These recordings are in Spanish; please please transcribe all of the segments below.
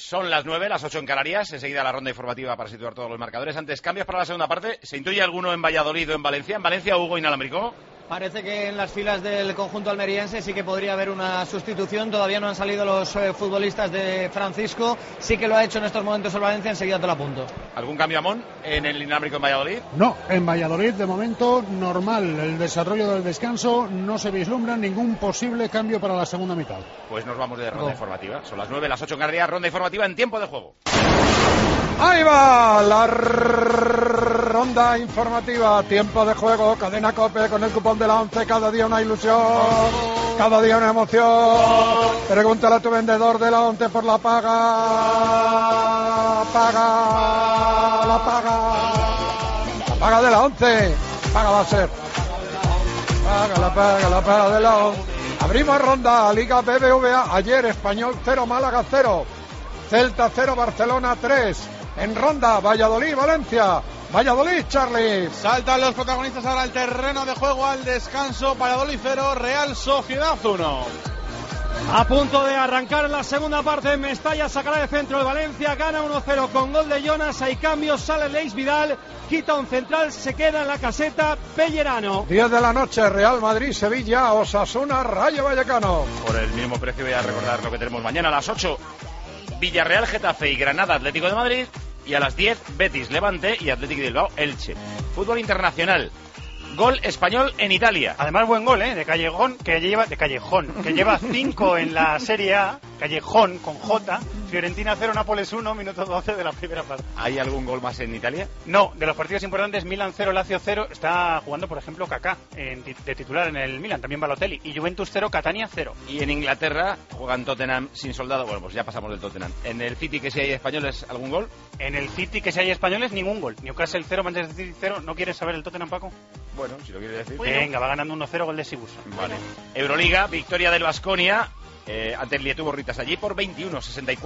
Son las 9, las 8 en Canarias. Enseguida la ronda informativa para situar todos los marcadores. Antes, cambios para la segunda parte. ¿Se intuye alguno en Valladolid o en Valencia? En Valencia, Hugo Inalámbrico. Parece que en las filas del conjunto almeriense sí que podría haber una sustitución. Todavía no han salido los futbolistas de Francisco. Sí que lo ha hecho en estos momentos el Valencia. Enseguida te lo apunto. ¿Algún cambio, Amón, en el Inalámbrico en Valladolid? No, en Valladolid de momento normal. El desarrollo del descanso, no se vislumbra ningún posible cambio para la segunda mitad. Pues nos vamos de ronda informativa. Son las 9, las 8 en Canarias. Ronda informativa en tiempo de juego. Ahí va la ronda informativa, tiempo de juego, cadena COPE con el cupón de la 11, cada día una ilusión, cada día una emoción. Pregúntale a tu vendedor de la 11 por la paga, la paga de la 11, paga va a ser, la paga de la 11. Abrimos ronda, Liga BBVA, ayer Español 0, Málaga 0, Celta 0, Barcelona 3. En ronda, Valladolid, Valencia. Valladolid, Charlie. Saltan los protagonistas ahora al terreno de juego al descanso. Valladolid 0, Real Sociedad 1. A punto de arrancar la segunda parte, Mestalla sacará de centro el Valencia, gana 1-0 con gol de Jonas, hay cambios, sale Leis Vidal, quita un central, se queda en la caseta Pellerano. 10 de la noche, Real Madrid, Sevilla, Osasuna, Rayo Vallecano. Por el mismo precio voy a recordar lo que tenemos mañana a las 8. Villarreal, Getafe y Granada, Atlético de Madrid. Y a las 10, Betis, Levante y Atlético de Bilbao, Elche. Fútbol internacional. Gol español en Italia. Además, buen gol, de Callejón, que lleva 5 en la Serie A. Callejón, con J. Fiorentina 0, Nápoles 1, minuto 12 de la primera parte. ¿Hay algún gol más en Italia? No, de los partidos importantes, Milan 0, Lazio 0. Está jugando, por ejemplo, Kaká de titular en el Milan, también Balotelli. Y Juventus 0, Catania 0. Y en Inglaterra juegan Tottenham sin soldado. Bueno, pues ya pasamos del Tottenham. ¿En el City, que si hay españoles, algún gol? En el City, que si hay españoles, ningún gol. Newcastle 0, Manchester City 0. ¿No quieres saber el Tottenham, Paco? Bueno, si lo quieres decir. Venga, va ganando 1-0, gol de Sibus. Vale. Euroliga, victoria del Baskonia ante el Lietu Borritas allí por 21,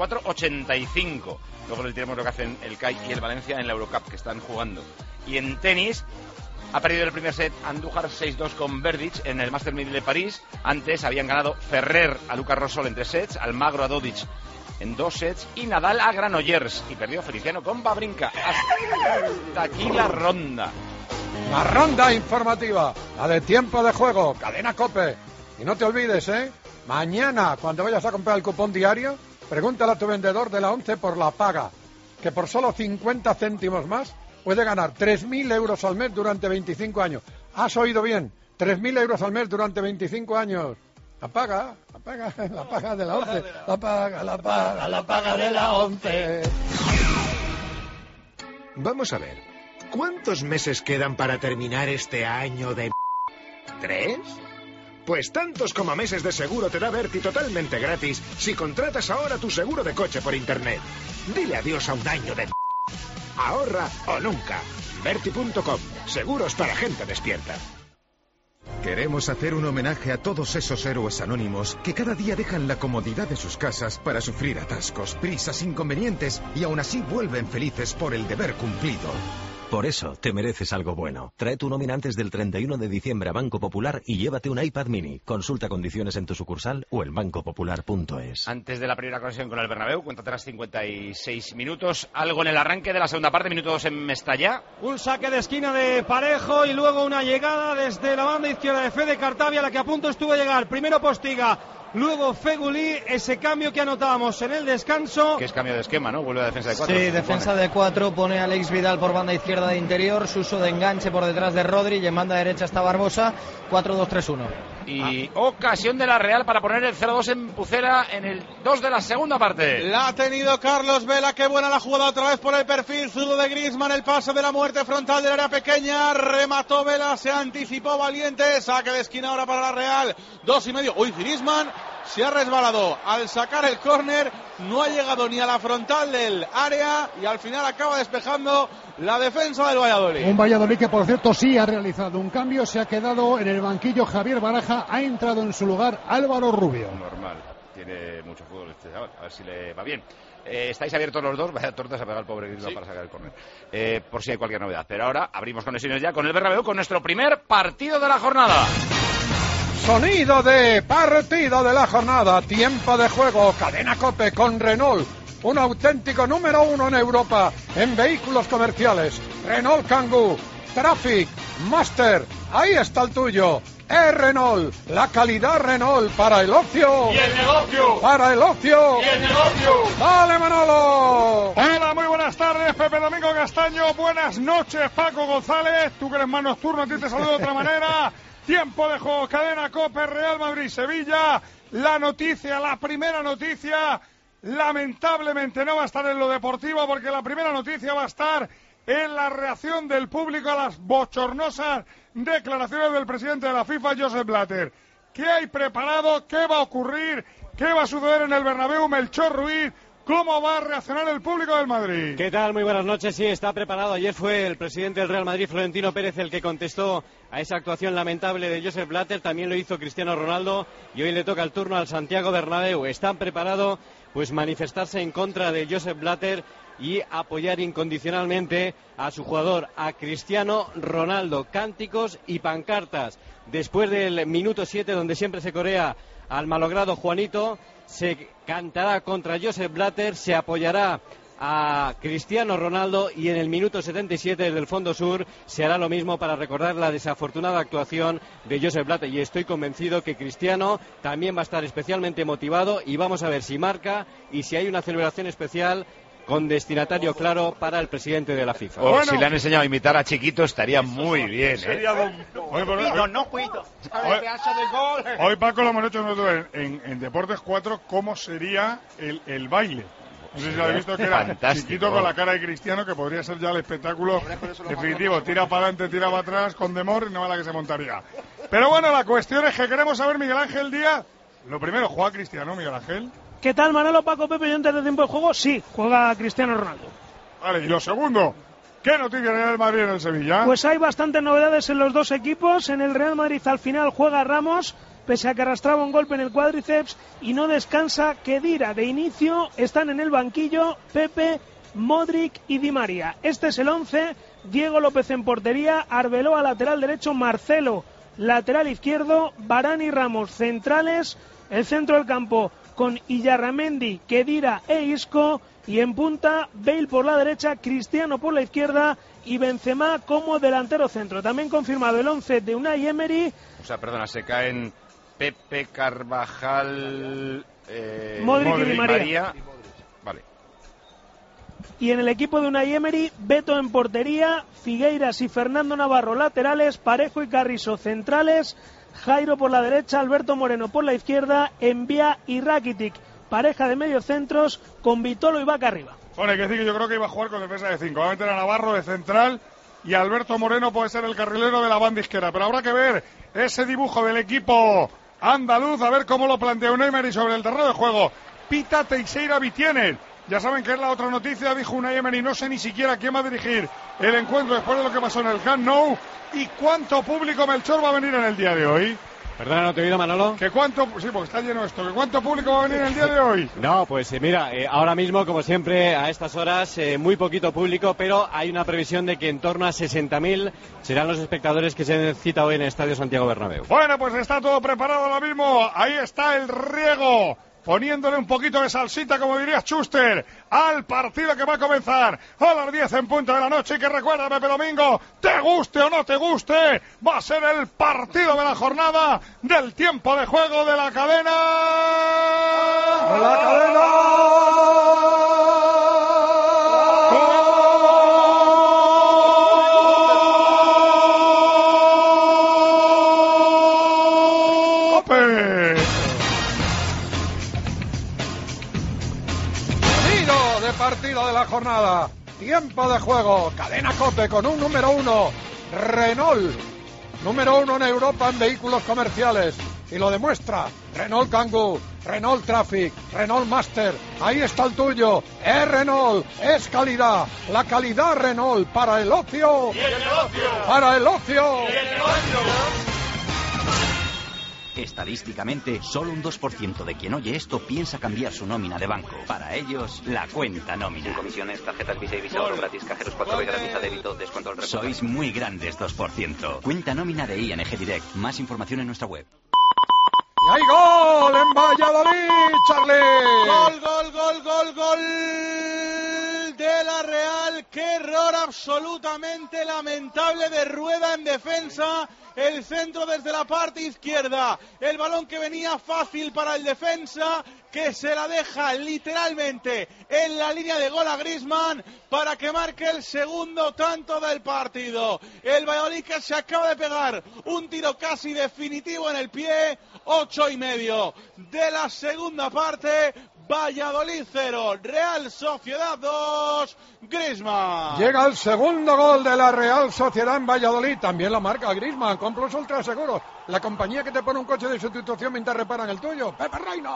64-85. Luego les diremos lo que hacen el CAI y el Valencia en la Eurocup, que están jugando. Y en tenis, ha perdido el primer set Andújar 6-2 con Verdic en el Master 1000 de París. Antes habían ganado Ferrer a Lucas Rosol en 3 sets, Almagro a Dodic en 2 sets y Nadal a Granollers. Y perdió Feliciano con Wawrinka. Hasta aquí la ronda. La ronda informativa, la de tiempo de juego, cadena COPE. Y no te olvides, mañana, cuando vayas a comprar el cupón diario, pregúntale a tu vendedor de la 11 por la paga, que por solo 50 céntimos más puede ganar 3.000 euros al mes durante 25 años. ¿Has oído bien? 3.000 euros al mes durante 25 años. La paga de la 11. La paga de la 11. Vamos a ver. ¿Cuántos meses quedan para terminar este año de... 3? Pues tantos como meses de seguro te da Berti totalmente gratis si contratas ahora tu seguro de coche por internet. Dile adiós a un año de... Ahorra o nunca. Berti.com. Seguros para gente despierta. Queremos hacer un homenaje a todos esos héroes anónimos que cada día dejan la comodidad de sus casas para sufrir atascos, prisas, inconvenientes y aún así vuelven felices por el deber cumplido. Por eso te mereces algo bueno. Trae tu nómina antes del 31 de diciembre a Banco Popular y llévate un iPad mini. Consulta condiciones en tu sucursal o en bancopopular.es. Antes de la primera conexión con el Bernabéu, cuenta atrás 56 minutos. Algo en el arranque de la segunda parte, minuto 2 en Mestalla. Un saque de esquina de Parejo y luego una llegada desde la banda izquierda de Fede Cartavia, la que a punto estuvo a llegar. Primero Postiga, luego Feguli, ese cambio que anotábamos en el descanso. Que es cambio de esquema, ¿no? Vuelve a defensa de 4. Sí, defensa de 4, pone a Leis Vidal por banda izquierda de interior, Suso de enganche por detrás de Rodri y en banda derecha está Barbosa, 4-2-3-1. Y ocasión de la Real para poner el 0-2 en Pucera en el 2 de la segunda parte. La ha tenido Carlos Vela, qué buena la jugada otra vez por el perfil zurdo de Griezmann, el pase de la muerte frontal del área pequeña, remató Vela, se anticipó Valiente, saque de esquina ahora para la Real, 2,5. Uy, Griezmann se ha resbalado al sacar el córner, no ha llegado ni a la frontal del área y al final acaba despejando la defensa del Valladolid. Un Valladolid que, por cierto, sí ha realizado un cambio, se ha quedado en el banquillo Javier Baraja, ha entrado en su lugar Álvaro Rubio. Normal, tiene mucho fútbol este chaval, a ver si le va bien. Estáis abiertos los dos, vaya tortas a pegar al pobre Griezmann, sí, para sacar el córner. Por si hay cualquier novedad. Pero ahora abrimos conexiones ya con el Bernabéu, con nuestro primer partido de la jornada. Sonido de partido de la jornada, tiempo de juego, cadena COPE con Renault. un auténtico número 1 en Europa en vehículos comerciales. Renault Kangoo, Traffic, Master, ahí está el tuyo. Es Renault, la calidad Renault para el ocio. ¡Y el negocio! ¡Para el ocio! ¡Y el negocio! ¡Dale, Manolo! Hola, muy buenas tardes, Pepe Domingo Castaño. Buenas noches, Paco González. Tú que eres más nocturno, a ti te saludo de otra manera. Tiempo de juego, cadena COPE, Real Madrid-Sevilla. La noticia, la primera noticia, lamentablemente no va a estar en lo deportivo, porque la primera noticia va a estar en la reacción del público a las bochornosas declaraciones del presidente de la FIFA, Josep Blatter. ¿Qué hay preparado? ¿Qué va a ocurrir? ¿Qué va a suceder en el Bernabéu? Melchor Ruiz, ¿cómo va a reaccionar el público del Madrid? ¿Qué tal? Muy buenas noches. Sí, está preparado. Ayer fue el presidente del Real Madrid, Florentino Pérez, el que contestó a esa actuación lamentable de Josep Blatter. También lo hizo Cristiano Ronaldo y hoy le toca el turno al Santiago Bernabéu. Están preparados pues manifestarse en contra de Josep Blatter y apoyar incondicionalmente a su jugador, a Cristiano Ronaldo. Cánticos y pancartas. Después del minuto 7, donde siempre se corea al malogrado Juanito, se cantará contra Josep Blatter, se apoyará a Cristiano Ronaldo y en el minuto 77 desde el fondo sur se hará lo mismo para recordar la desafortunada actuación de Josep Blatter, y estoy convencido que Cristiano también va a estar especialmente motivado y vamos a ver si marca y si hay una celebración especial con destinatario claro para el presidente de la FIFA. Bueno, si le han enseñado a imitar a Chiquito estaría muy bien, Hoy, Paco, lo hemos hecho nosotros en Deportes 4, cómo sería el baile. No sé si lo habéis visto, que era fantástico. Chiquito con la cara de Cristiano, que podría ser ya el espectáculo definitivo. Tira para adelante, tira para atrás, con Demor, y no va la que se montaría. Pero bueno, la cuestión es que queremos saber, Miguel Ángel Díaz, lo primero, ¿juega Cristiano, Miguel Ángel? ¿Qué tal, Manolo, Paco, Pepe? Yo antes de tiempo de juego, sí, juega Cristiano Ronaldo. Vale, y lo segundo, ¿qué noticia en el Madrid y en el Sevilla? Pues hay bastantes novedades en los dos equipos. En el Real Madrid al final juega Ramos, pese a que arrastraba un golpe en el cuádriceps, y no descansa Khedira. De inicio están en el banquillo Pepe, Modric y Di María. Este es el 11, Diego López en portería, Arbeloa lateral derecho, Marcelo lateral izquierdo, Varane y Ramos centrales, el centro del campo con Illarramendi, Khedira e Isco, y en punta Bale por la derecha, Cristiano por la izquierda y Benzema como delantero centro. También confirmado el 11 de Unai Emery. O sea, perdona, se caen Pepe, Carvajal, Modric y Di María. Vale. Y en el equipo de Unai Emery, Beto en portería, Figueiras y Fernando Navarro laterales, Parejo y Carrizo centrales, Jairo por la derecha, Alberto Moreno por la izquierda, Envía y Rakitic, pareja de mediocentros con Vitolo y Vaca arriba. Bueno, hay que decir que yo creo que iba a jugar con defensa de 5. Va a meter a Navarro de central y Alberto Moreno puede ser el carrilero de la banda izquierda. Pero habrá que ver ese dibujo del equipo andaluz, a ver cómo lo plantea Unai Emery sobre el terreno de juego. Pita Teixeira Vitienen. Ya saben que es la otra noticia, dijo Unai Emery, no sé ni siquiera quién va a dirigir el encuentro después de lo que pasó en el Camp Nou. ¿Y cuánto público, Melchor, va a venir en el día de hoy? Perdona, no te he oído, Manolo. ¿Que cuánto? Sí, porque está lleno esto. ¿Que cuánto público va a venir en el día de hoy? No, pues mira, ahora mismo, como siempre, a estas horas, muy poquito público, pero hay una previsión de que en torno a 60.000 serán los espectadores que se han citado hoy en el Estadio Santiago Bernabéu. Bueno, pues está todo preparado ahora mismo. Ahí está el riego, poniéndole un poquito de salsita, como diría Schuster, al partido que va a comenzar a las 10 en punto de la noche. Y que recuerda, Pepe Domingo, te guste o no te guste, va a ser el partido de la jornada del tiempo de juego de la cadena. ¡La cadena! Partido de la jornada, tiempo de juego, cadena COPE con un número 1, Renault, número 1 en Europa en vehículos comerciales, y lo demuestra Renault Kangoo, Renault Traffic, Renault Master, ahí está el tuyo, es Renault, es calidad, la calidad Renault para el ocio, y el negocio, para el ocio, y el negocio. Estadísticamente, solo un 2% de quien oye esto piensa cambiar su nómina de banco. Para ellos, la cuenta nómina. Sin comisiones, tarjetas Visa y Visa Oro gratis, cajeros 4B gratis a débito, descuento al reporte. Sois muy grandes, 2%. Cuenta nómina de ING Direct. Más información en nuestra web. ¡Y hay gol en Valladolid, Charlie! Gol de la Real. Qué error absolutamente lamentable de Rueda en defensa. El centro desde la parte izquierda. El balón que venía fácil para el defensa, que se la deja literalmente en la línea de gol a Griezmann para que marque el segundo tanto del partido. El Valladolid que se acaba de pegar un tiro casi definitivo en el pie. 8:30 de la segunda parte. Valladolid 0, Real Sociedad 2, Griezmann. Llega el segundo gol de la Real Sociedad en Valladolid. También la marca Griezmann con Plus Ultra Seguros. La compañía que te pone un coche de sustitución mientras reparan el tuyo. Pepe Reina.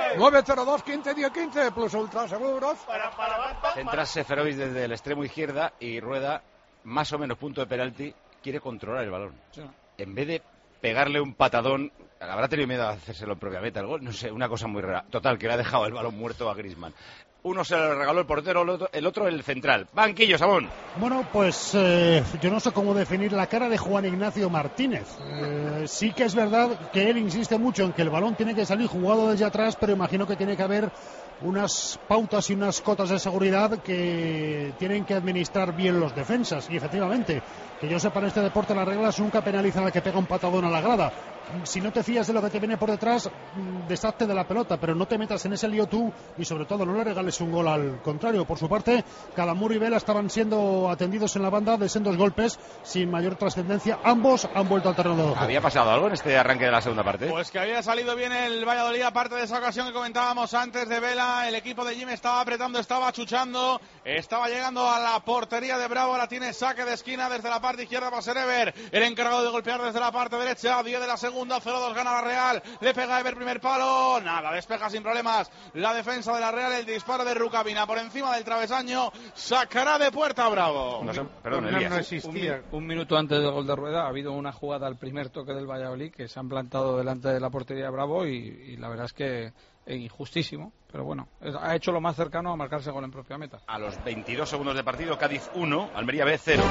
902 15 10 15 Plus Ultra Seguros. Centra Seferovic desde el extremo izquierda y Rueda, más o menos punto de penalti, quiere controlar el balón. Sí. En vez de pegarle un patadón, habrá tenido miedo a hacérselo en propia meta el gol, no sé, una cosa muy rara. Total, que le ha dejado el balón muerto a Griezmann. Uno se lo regaló el portero, el otro el central. Banquillo, Samón. Bueno, pues yo no sé cómo definir la cara de Juan Ignacio Martínez. Sí que es verdad que él insiste mucho en que el balón tiene que salir jugado desde atrás, pero imagino que tiene que haber unas pautas y unas cotas de seguridad que tienen que administrar bien los defensas. Y efectivamente, que yo sepa, en este deporte las reglas nunca penalizan al que pega un patadón a la grada. Si no te fías de lo que te viene por detrás, deshazte de la pelota, pero no te metas en ese lío tú y sobre todo no le regales un gol al contrario. Por su parte, Calamur y Vela estaban siendo atendidos en la banda de sendos golpes sin mayor trascendencia. Ambos han vuelto al terreno de juego. ¿Había pasado algo en este arranque de la segunda parte? Pues que había salido bien el Valladolid, aparte de esa ocasión que comentábamos antes de Vela. El equipo de Jim estaba apretando, estaba achuchando, estaba llegando a la portería de Bravo. Ahora tiene saque de esquina desde la parte izquierda para ser Ever, el encargado de golpear desde la parte derecha. 10 de la segunda, 0-2 gana la Real. Le pega Ever, primer palo, nada, despeja sin problemas la defensa de la Real. El disparo de Rukavina por encima del travesaño, sacará de puerta a Bravo. No sé, perdón, Elías. No existía. Un minuto antes del gol de Rueda ha habido una jugada al primer toque del Valladolid que se han plantado delante de la portería de Bravo y la verdad es que injustísimo, pero bueno, ha hecho lo más cercano a marcarse gol en propia meta. A los 22 segundos de partido, Cádiz 1, Almería B 0.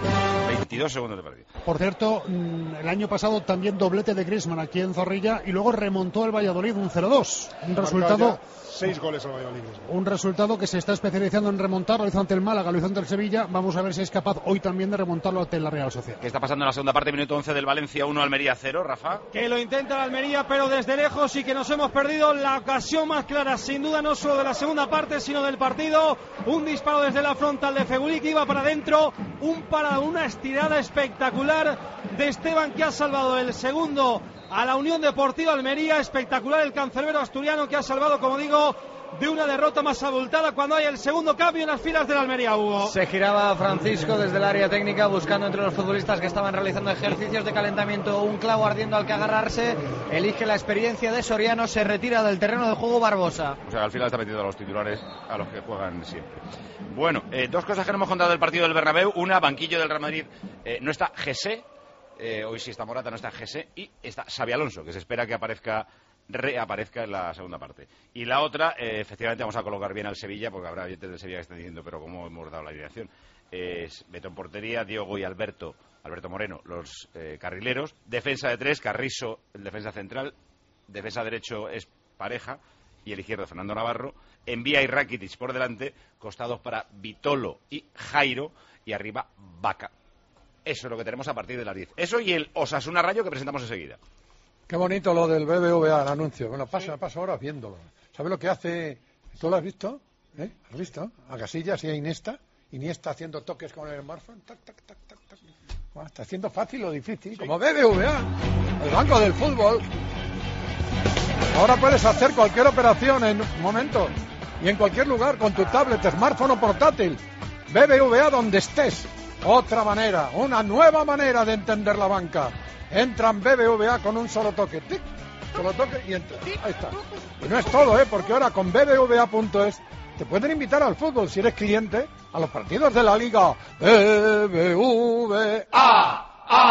22 segundos de partido. Por cierto, el año pasado también doblete de Griezmann aquí en Zorrilla y luego remontó el Valladolid un 0-2. Un resultado... 6 goles al Valladolid. Un resultado que se está especializando en remontar, lo hizo ante el Málaga, lo hizo ante el Sevilla. Vamos a ver si es capaz hoy también de remontarlo ante la Real Sociedad. ¿Qué está pasando en la segunda parte? Minuto 11 del Valencia 1, Almería 0, Rafa. Que lo intenta la Almería, pero desde lejos, y que nos hemos perdido la ocasión más clara, sin duda, no solo de la segunda parte, sino del partido. Un disparo desde la frontal de Feguli que iba para adentro, una estirada espectacular de Esteban, que ha salvado el segundo a la Unión Deportiva Almería. Espectacular el cancerbero asturiano, que ha salvado, como digo, de una derrota más abultada cuando hay el segundo cambio en las filas de la Almería, Hugo. Se giraba Francisco desde el área técnica buscando entre los futbolistas que estaban realizando ejercicios de calentamiento un clavo ardiendo al que agarrarse. Elige la experiencia de Soriano, se retira del terreno de juego Barbosa. O sea, al final está metiendo a los titulares, a los que juegan siempre. Bueno, dos cosas que no hemos contado del partido del Bernabéu. Una, banquillo del Real Madrid, no está Jesse, hoy sí está Morata, no está Jesse, y está Xabi Alonso, que se espera que reaparezca en la segunda parte. Y la otra, efectivamente vamos a colocar bien al Sevilla, porque habrá oyentes del Sevilla que están diciendo, pero ¿cómo hemos dado la dirección? Es Beto en portería, Diogo y Alberto Moreno, los carrileros. Defensa de tres, Carrizo, el defensa central. Defensa derecho es Pareja y el izquierdo Fernando Navarro. Envía y Rakitic por delante, costados para Vitolo y Jairo, y arriba Vaca. Eso es lo que tenemos a partir de las 10. Eso y el Osasuna Rayo que presentamos enseguida. Qué bonito lo del BBVA, el anuncio. Bueno, paso ahora viéndolo. ¿Sabes lo que hace? ¿Tú lo has visto? ¿Has visto? A Casillas y a Iniesta haciendo toques con el smartphone. Tac, tac, tac, tac, tac. Bueno, está haciendo fácil o difícil. Como BBVA, el banco del fútbol. Ahora puedes hacer cualquier operación en un momento y en cualquier lugar con tu tablet, smartphone o portátil. BBVA donde estés. Otra manera, una nueva manera de entender la banca. Entra en BBVA con un solo toque. ¡Tic! Solo toque y entra. Ahí está. Y no es todo, porque ahora con BBVA.es te pueden invitar al fútbol si eres cliente a los partidos de la Liga. BBVA.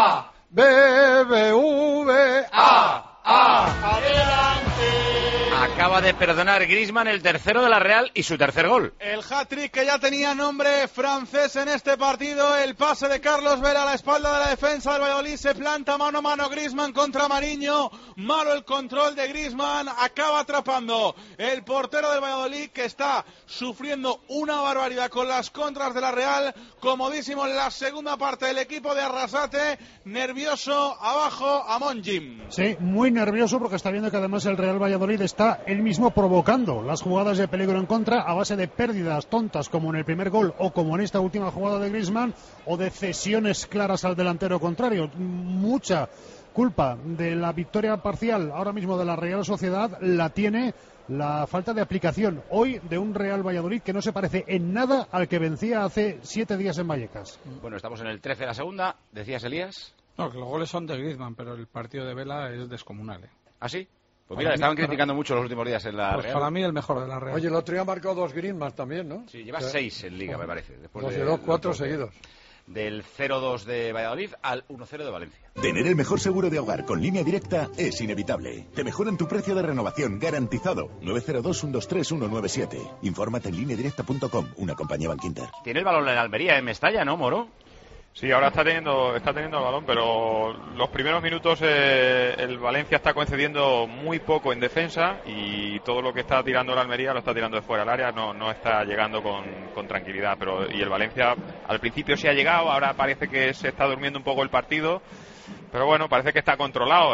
BBVA. Adelante. Acaba de perdonar Griezmann el tercero de la Real y su tercer gol. El hat-trick que ya tenía nombre francés en este partido. El pase de Carlos Vela a la espalda de la defensa del Valladolid. Se planta mano a mano Griezmann contra Mariño. Malo el control de Griezmann. Acaba atrapando el portero del Valladolid, que está sufriendo una barbaridad con las contras de la Real. Comodísimo en la segunda parte del equipo de Arrasate. Nervioso abajo a Monjim. Sí, muy nervioso porque está viendo que además el Real Valladolid está él mismo provocando las jugadas de peligro en contra a base de pérdidas tontas como en el primer gol o como en esta última jugada de Griezmann, o de cesiones claras al delantero contrario. Mucha culpa de la victoria parcial ahora mismo de la Real Sociedad la tiene la falta de aplicación hoy de un Real Valladolid que no se parece en nada al que vencía hace 7 días en Vallecas. Bueno, estamos en el 13 de la segunda, decías, Elías. No, que los goles son de Griezmann, pero el partido de Vela es descomunal. ¿Ah, sí? Pues mira, le estaban criticando mucho los últimos días en la Real. Para mí el mejor de la Real. Oye, el otro día marcó 2 Griezmann también, ¿no? Sí, lleva 6 en Liga, me parece. Después de 2-4 seguidos. Del 0-2 de Valladolid al 1-0 de Valencia. Tener el mejor seguro de hogar con Línea Directa es inevitable. Te mejoran tu precio de renovación garantizado. 902-123-197. Infórmate en lineadirecta.com, una compañía Bankinter. Tiene el balón en Almería, en Mestalla, ¿no, Moro? Sí, ahora está teniendo el balón, pero los primeros minutos el Valencia está concediendo muy poco en defensa y todo lo que está tirando el Almería lo está tirando de fuera del área, no está llegando con tranquilidad. Y el Valencia al principio sí ha llegado, ahora parece que se está durmiendo un poco el partido, pero bueno, parece que está controlado.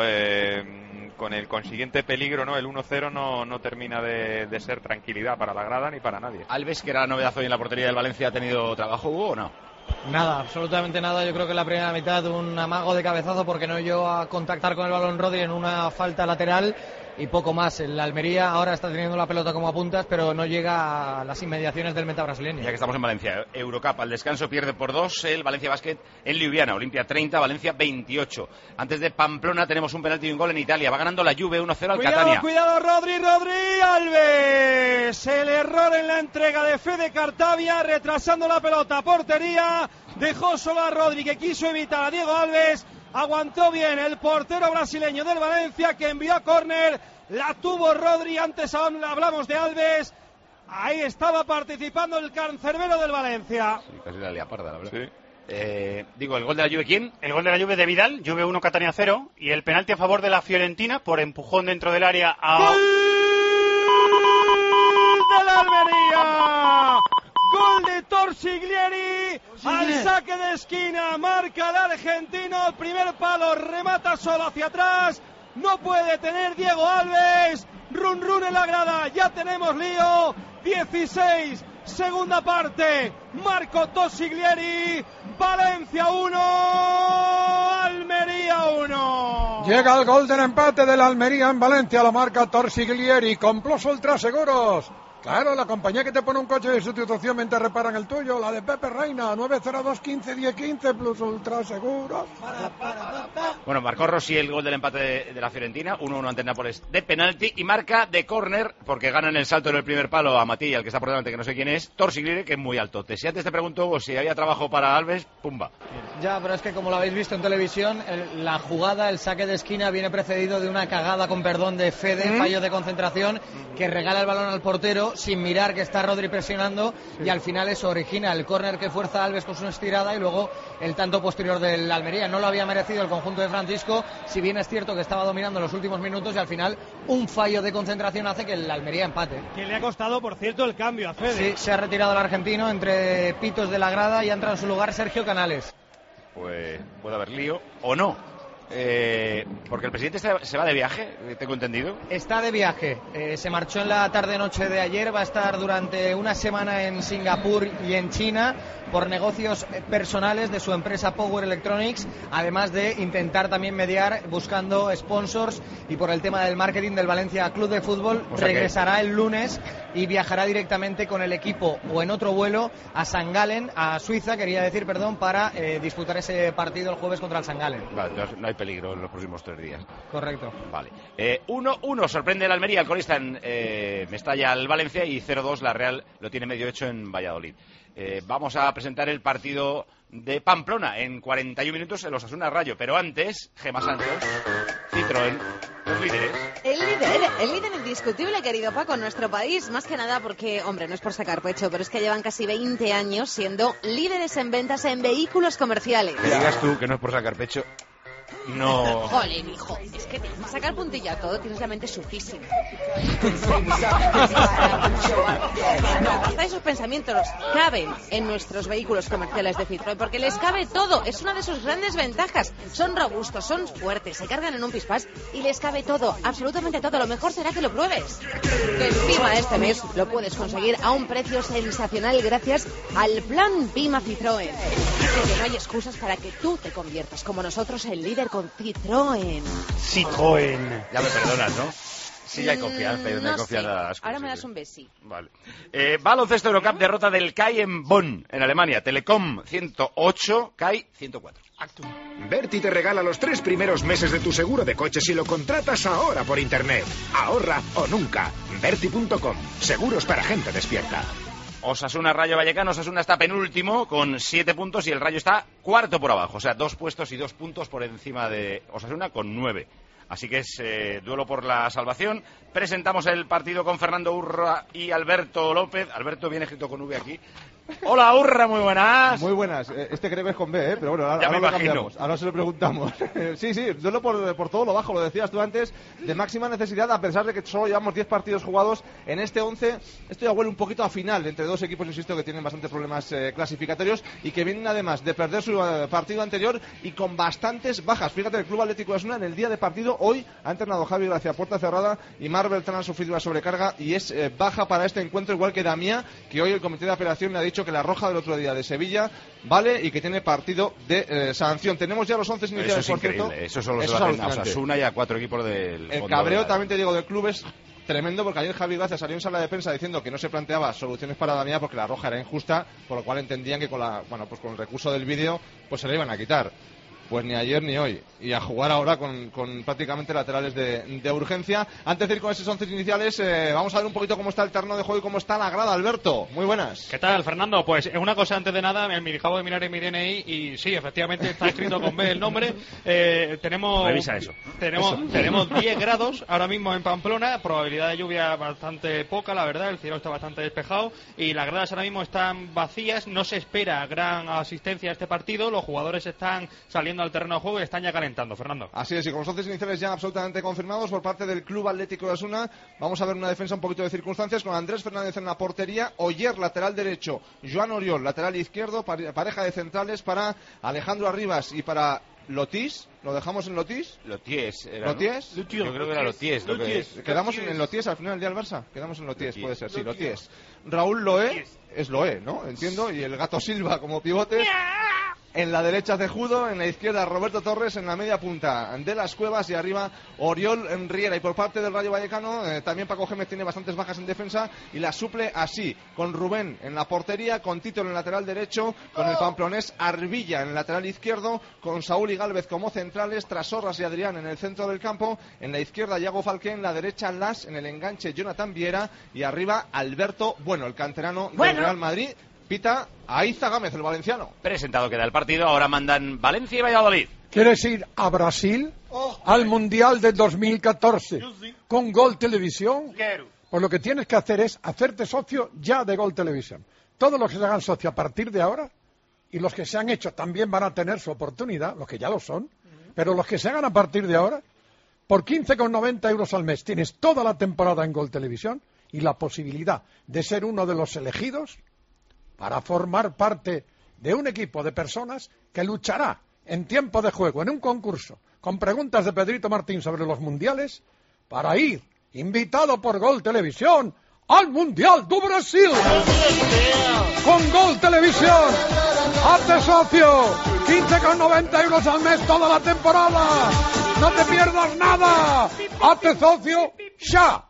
Con el consiguiente peligro, ¿no? El 1-0 no termina de ser tranquilidad para la grada ni para nadie. Alves, que era la novedad hoy en la portería del Valencia, ¿ha tenido trabajo, Hugo, o no? Nada, absolutamente nada. Yo creo que en la primera mitad un amago de cabezazo porque no llegó a contactar con el balón Rodri en una falta lateral y poco más. El Almería ahora está teniendo la pelota como a puntas, pero no llega a las inmediaciones del meta brasileño. Ya que estamos en Valencia, Eurocup al descanso pierde por 2 el Valencia Basket en Ljubljana. Olimpia 30, Valencia 28. Antes de Pamplona tenemos un penalti y un gol en Italia. Va ganando la Juve 1-0 al Catania. Cuidado, Rodri, Alves. El error en la entrega de Fede Cartavia, retrasando la pelota a portería. Dejó solo a Rodri, que quiso evitar a Diego Alves. Aguantó bien el portero brasileño del Valencia, que envió a córner. La tuvo Rodri. Antes hablamos de Alves. Ahí estaba participando el cancerbero del Valencia. Sí, casi la leoparda, la verdad. Sí. ¿El gol de la Juve quién? El gol de la Juve de Vidal, Juve 1, Catania 0. Y el penalti a favor de la Fiorentina por empujón dentro del área a... ¡Gol de la Almería! Gol de Torsiglieri al saque de esquina, marca el argentino, el primer palo, remata solo hacia atrás, no puede tener Diego Alves, run en la grada, ya tenemos lío, 16, segunda parte, Marco Torsiglieri, Valencia 1, Almería 1. Llega el gol del empate del Almería en Valencia, lo marca Torsiglieri, con Plus Ultra Seguros. Claro, la compañía que te pone un coche de sustitución mientras reparan el tuyo, la de Pepe Reina, 902-15-10-15, Plus Ultra Seguros. Bueno, marcó Rossi el gol del empate de la Fiorentina, 1-1 ante Nápoles de penalti, y marca de córner, porque ganan el salto en el primer palo a Matilla, el que está por delante, que no sé quién es, Torsiglieri, que es muy alto. Si antes te pregunto si había trabajo para Alves, pumba. Ya, pero es que como lo habéis visto en televisión, la jugada, el saque de esquina viene precedido de una cagada, con perdón, de Fede, fallo de concentración, que regala el balón al portero sin mirar que está Rodri presionando, y al final eso origina el córner que fuerza a Alves con su estirada y luego el tanto posterior del Almería. No lo había merecido el conjunto de Francisco, si bien es cierto que estaba dominando en los últimos minutos, y al final un fallo de concentración hace que el Almería empate. Que le ha costado, por cierto, el cambio a Fede. Sí, se ha retirado el argentino entre pitos de la grada y ha entrado en su lugar Sergio Canales. Pues puede haber lío o no. Porque el presidente se va de viaje, tengo entendido. Está de viaje, se marchó en la tarde-noche de ayer, va a estar durante una semana en Singapur y en China por negocios personales de su empresa Power Electronics, además de intentar también mediar buscando sponsors, y por el tema del marketing del Valencia Club de Fútbol. Regresará el lunes y viajará directamente con el equipo o en otro vuelo a St. Gallen, a Suiza, para disputar ese partido el jueves contra el St. Gallen. Vale, no hay peligro en los próximos 3 días. Correcto. Vale. 1-1 sorprende el Almería, el colista en Mestalla al Valencia, y 0-2 la Real lo tiene medio hecho en Valladolid. Vamos a presentar el partido de Pamplona en 41 minutos, el Osasuna Rayo, pero antes, Gemma Santos, Citroën, los líderes. El líder indiscutible, querido Paco, en nuestro país, más que nada porque, hombre, no es por sacar pecho, pero es que llevan casi 20 años siendo líderes en ventas en vehículos comerciales. Que digas tú que no es por sacar pecho, no... Jolín, hijo, es que tienes que sacar puntilla a todo, tienes la mente sujísima. Hasta esos pensamientos caben en nuestros vehículos comerciales de Citroën, porque les cabe todo, es una de sus grandes ventajas. Son robustos, son fuertes, se cargan en un pispás y les cabe todo, absolutamente todo. Lo mejor será que lo pruebes. Que encima de este mes lo puedes conseguir a un precio sensacional gracias al plan Pima Citroën. Así que no hay excusas para que tú te conviertas como nosotros en líder con Citroën. Citroën. Ya me perdonas, ¿no? Sí, ya hay confianza, pero no hay confianza. Ahora me das un besi. Vale. Baloncesto Eurocup, derrota del CAI en Bonn, en Alemania. Telecom 108, CAI 104. Berti te regala los 3 primeros meses de tu seguro de coche si lo contratas ahora por internet. Ahorra o nunca. Berti.com. Seguros para gente despierta. Osasuna, Rayo Vallecano. Osasuna está penúltimo con 7 puntos y el Rayo está cuarto por abajo. O sea, 2 puestos y 2 puntos por encima de Osasuna con 9. Así que es duelo por la salvación. Presentamos el partido con Fernando Urra y Alberto López. Alberto viene escrito con V aquí. Hola, Urra, muy buenas. Muy buenas. Este creo que es con B, pero bueno, ahora lo cambiamos. Ahora se lo preguntamos. Sí, duelo por todo lo bajo, lo decías tú antes, de máxima necesidad, a pesar de que solo llevamos 10 partidos jugados en este 11. Esto ya huele un poquito a final, entre dos equipos, insisto, que tienen bastantes problemas clasificatorios y que vienen además de perder su partido anterior y con bastantes bajas. Fíjate, el Club Atlético de Osasuna en el día de partido hoy ha entrenado Javi Gracia, puerta cerrada, y Mar Beltrán ha sufrido una sobrecarga y es baja para este encuentro, igual que Damián, que hoy el comité de apelación le ha dicho que la roja del otro día de Sevilla vale y que tiene partido de sanción. Tenemos ya los 11 iniciales, eso es por increíble. cierto. Eso solo se lo hacen a Osasuna y a 4 equipos del El cabreo, también te digo, del club es tremendo, porque ayer Javi Gracia salió en sala de prensa diciendo que no se planteaba soluciones para Damián porque la roja era injusta, por lo cual entendían que con el recurso del vídeo pues se le iban a quitar. Pues ni ayer ni hoy. Y a jugar ahora con prácticamente laterales de urgencia. Antes de ir con esos 11 iniciales, vamos a ver un poquito cómo está el terreno de juego y cómo está la grada. Alberto, muy buenas. ¿Qué tal, Fernando? Pues una cosa antes de nada, me acabo de mirar en mi DNI y sí, efectivamente está escrito con B el nombre. Revisa eso. Tenemos 10 grados ahora mismo en Pamplona, probabilidad de lluvia bastante poca, la verdad, el cielo está bastante despejado y las gradas ahora mismo están vacías, no se espera gran asistencia a este partido, los jugadores están saliendo al terreno de juego y están ya calentando, Fernando. Así es, y con los 11 iniciales ya absolutamente confirmados por parte del Club Atlético de Osasuna, vamos a ver una defensa un poquito de circunstancias con Andrés Fernández en la portería, Oyer lateral derecho, Joan Oriol lateral izquierdo, pareja de centrales para Alejandro Arribas y para Lotis. ¿Lo dejamos en Lotis? Loties. ¿Loties? Yo creo que era Loties. Quedamos en Loties al final del día del Barça. Quedamos en Loties, puede ser, sí, Loties. Raúl Loé, es Loé, ¿no? Entiendo, y el Gato Silva como pivotes. En la derecha Cejudo, en la izquierda Roberto Torres, en la media punta de Las Cuevas y arriba Oriol Riera. Y por parte del Rayo Vallecano, también Paco Gémez tiene bastantes bajas en defensa y las suple así, con Rubén en la portería, con Tito en el lateral derecho, con el pamplonés Arbilla en el lateral izquierdo, con Saúl y Gálvez como centrales, Trasorras y Adrián en el centro del campo, en la izquierda Iago Falqué, en la derecha Las, en el enganche Jonathan Viera y arriba Alberto Bueno, el canterano del Real Madrid. Pita Aiza Gámez, el valenciano. Presentado queda el partido, ahora mandan Valencia y Valladolid. ¿Quieres ir a Brasil? Al Mundial de 2014 con Gol Televisión. Pues lo que tienes que hacer es hacerte socio ya de Gol Televisión. Todos los que se hagan socio a partir de ahora, y los que se han hecho también van a tener su oportunidad, los que ya lo son, pero los que se hagan a partir de ahora, por 15,90 euros al mes tienes toda la temporada en Gol Televisión y la posibilidad de ser uno de los elegidos para formar parte de un equipo de personas que luchará en tiempo de juego, en un concurso, con preguntas de Pedrito Martín sobre los mundiales, para ir, invitado por Gol Televisión, al Mundial do Brasil. Con Gol Televisión, hazte socio, 15,90 euros al mes toda la temporada. No te pierdas nada. Hazte socio, ya.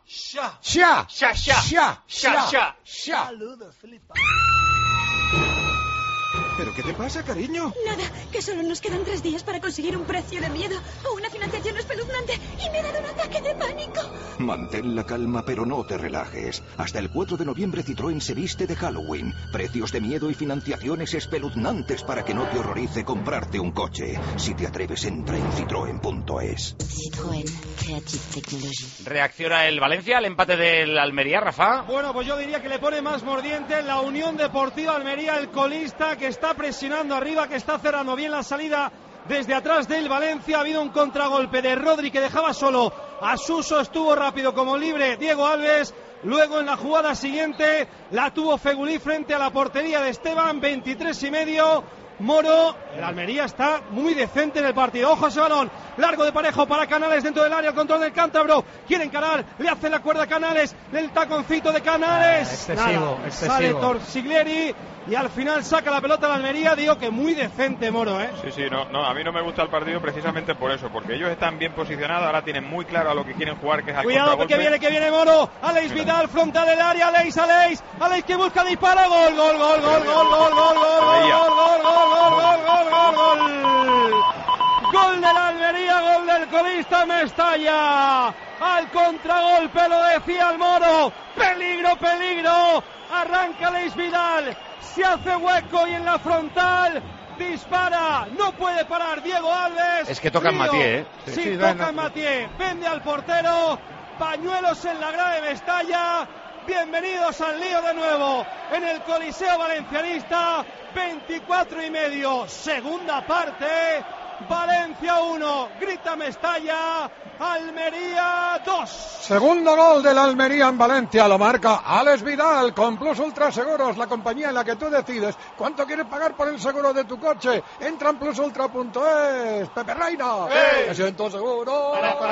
¿Pero qué te pasa, cariño? Nada, que solo nos quedan 3 días para conseguir un precio de miedo o una financiación espeluznante y me ha dado un ataque de pánico. Mantén la calma, pero no te relajes. Hasta el 4 de noviembre Citroën se viste de Halloween. Precios de miedo y financiaciones espeluznantes para que no te horrorice comprarte un coche. Si te atreves, entra en citroen.es. Citroën, Creative Technology. ¿Reacciona el Valencia al empate del Almería, Rafa? Bueno, pues yo diría que le pone más mordiente la Unión Deportiva Almería, el colista, que está presionando arriba, que está cerrando bien la salida desde atrás del Valencia. Ha habido un contragolpe de Rodri que dejaba solo a Suso, estuvo rápido como libre Diego Alves. Luego en la jugada siguiente la tuvo Fegulí frente a la portería de Esteban, 23,5. Moro, el Almería está muy decente en el partido. Ojo a ese balón, largo de Parejo para Canales dentro del área, el control del cántabro. Quiere encarar, le hace la cuerda a Canales, el taconcito de Canales. Excesivo. Sale Torsiglieri y al final saca la pelota a la Almería. Digo que muy decente Moro, ¿eh? Sí, no, a mí no me gusta el partido precisamente por eso, porque ellos están bien posicionados, ahora tienen muy claro a lo que quieren jugar, que es al cuidado contragolpe. que viene Moro, Aleix Vidal, frontal del área, Aleix que busca, dispara, gol. Gol de la Almería, gol del colista Mestalla. Al contragolpe, lo decía el Moro. Peligro. Arranca Aleix Vidal, se hace hueco y en la frontal dispara, no puede parar Diego Alves. Es que toca en Mathieu, ¿eh? Sí, toca en Mathieu, vende al portero, pañuelos en la grada de Mestalla. Bienvenidos al lío de nuevo en el Coliseo Valencianista. 24,5, segunda parte. Valencia 1, grita Mestalla, Almería 2. Segundo gol del Almería en Valencia, lo marca Alex Vidal con Plus Ultra Seguros, la compañía en la que tú decides cuánto quieres pagar por el seguro de tu coche. Entra en plusultra.es. Pepe Reina, me siento seguro.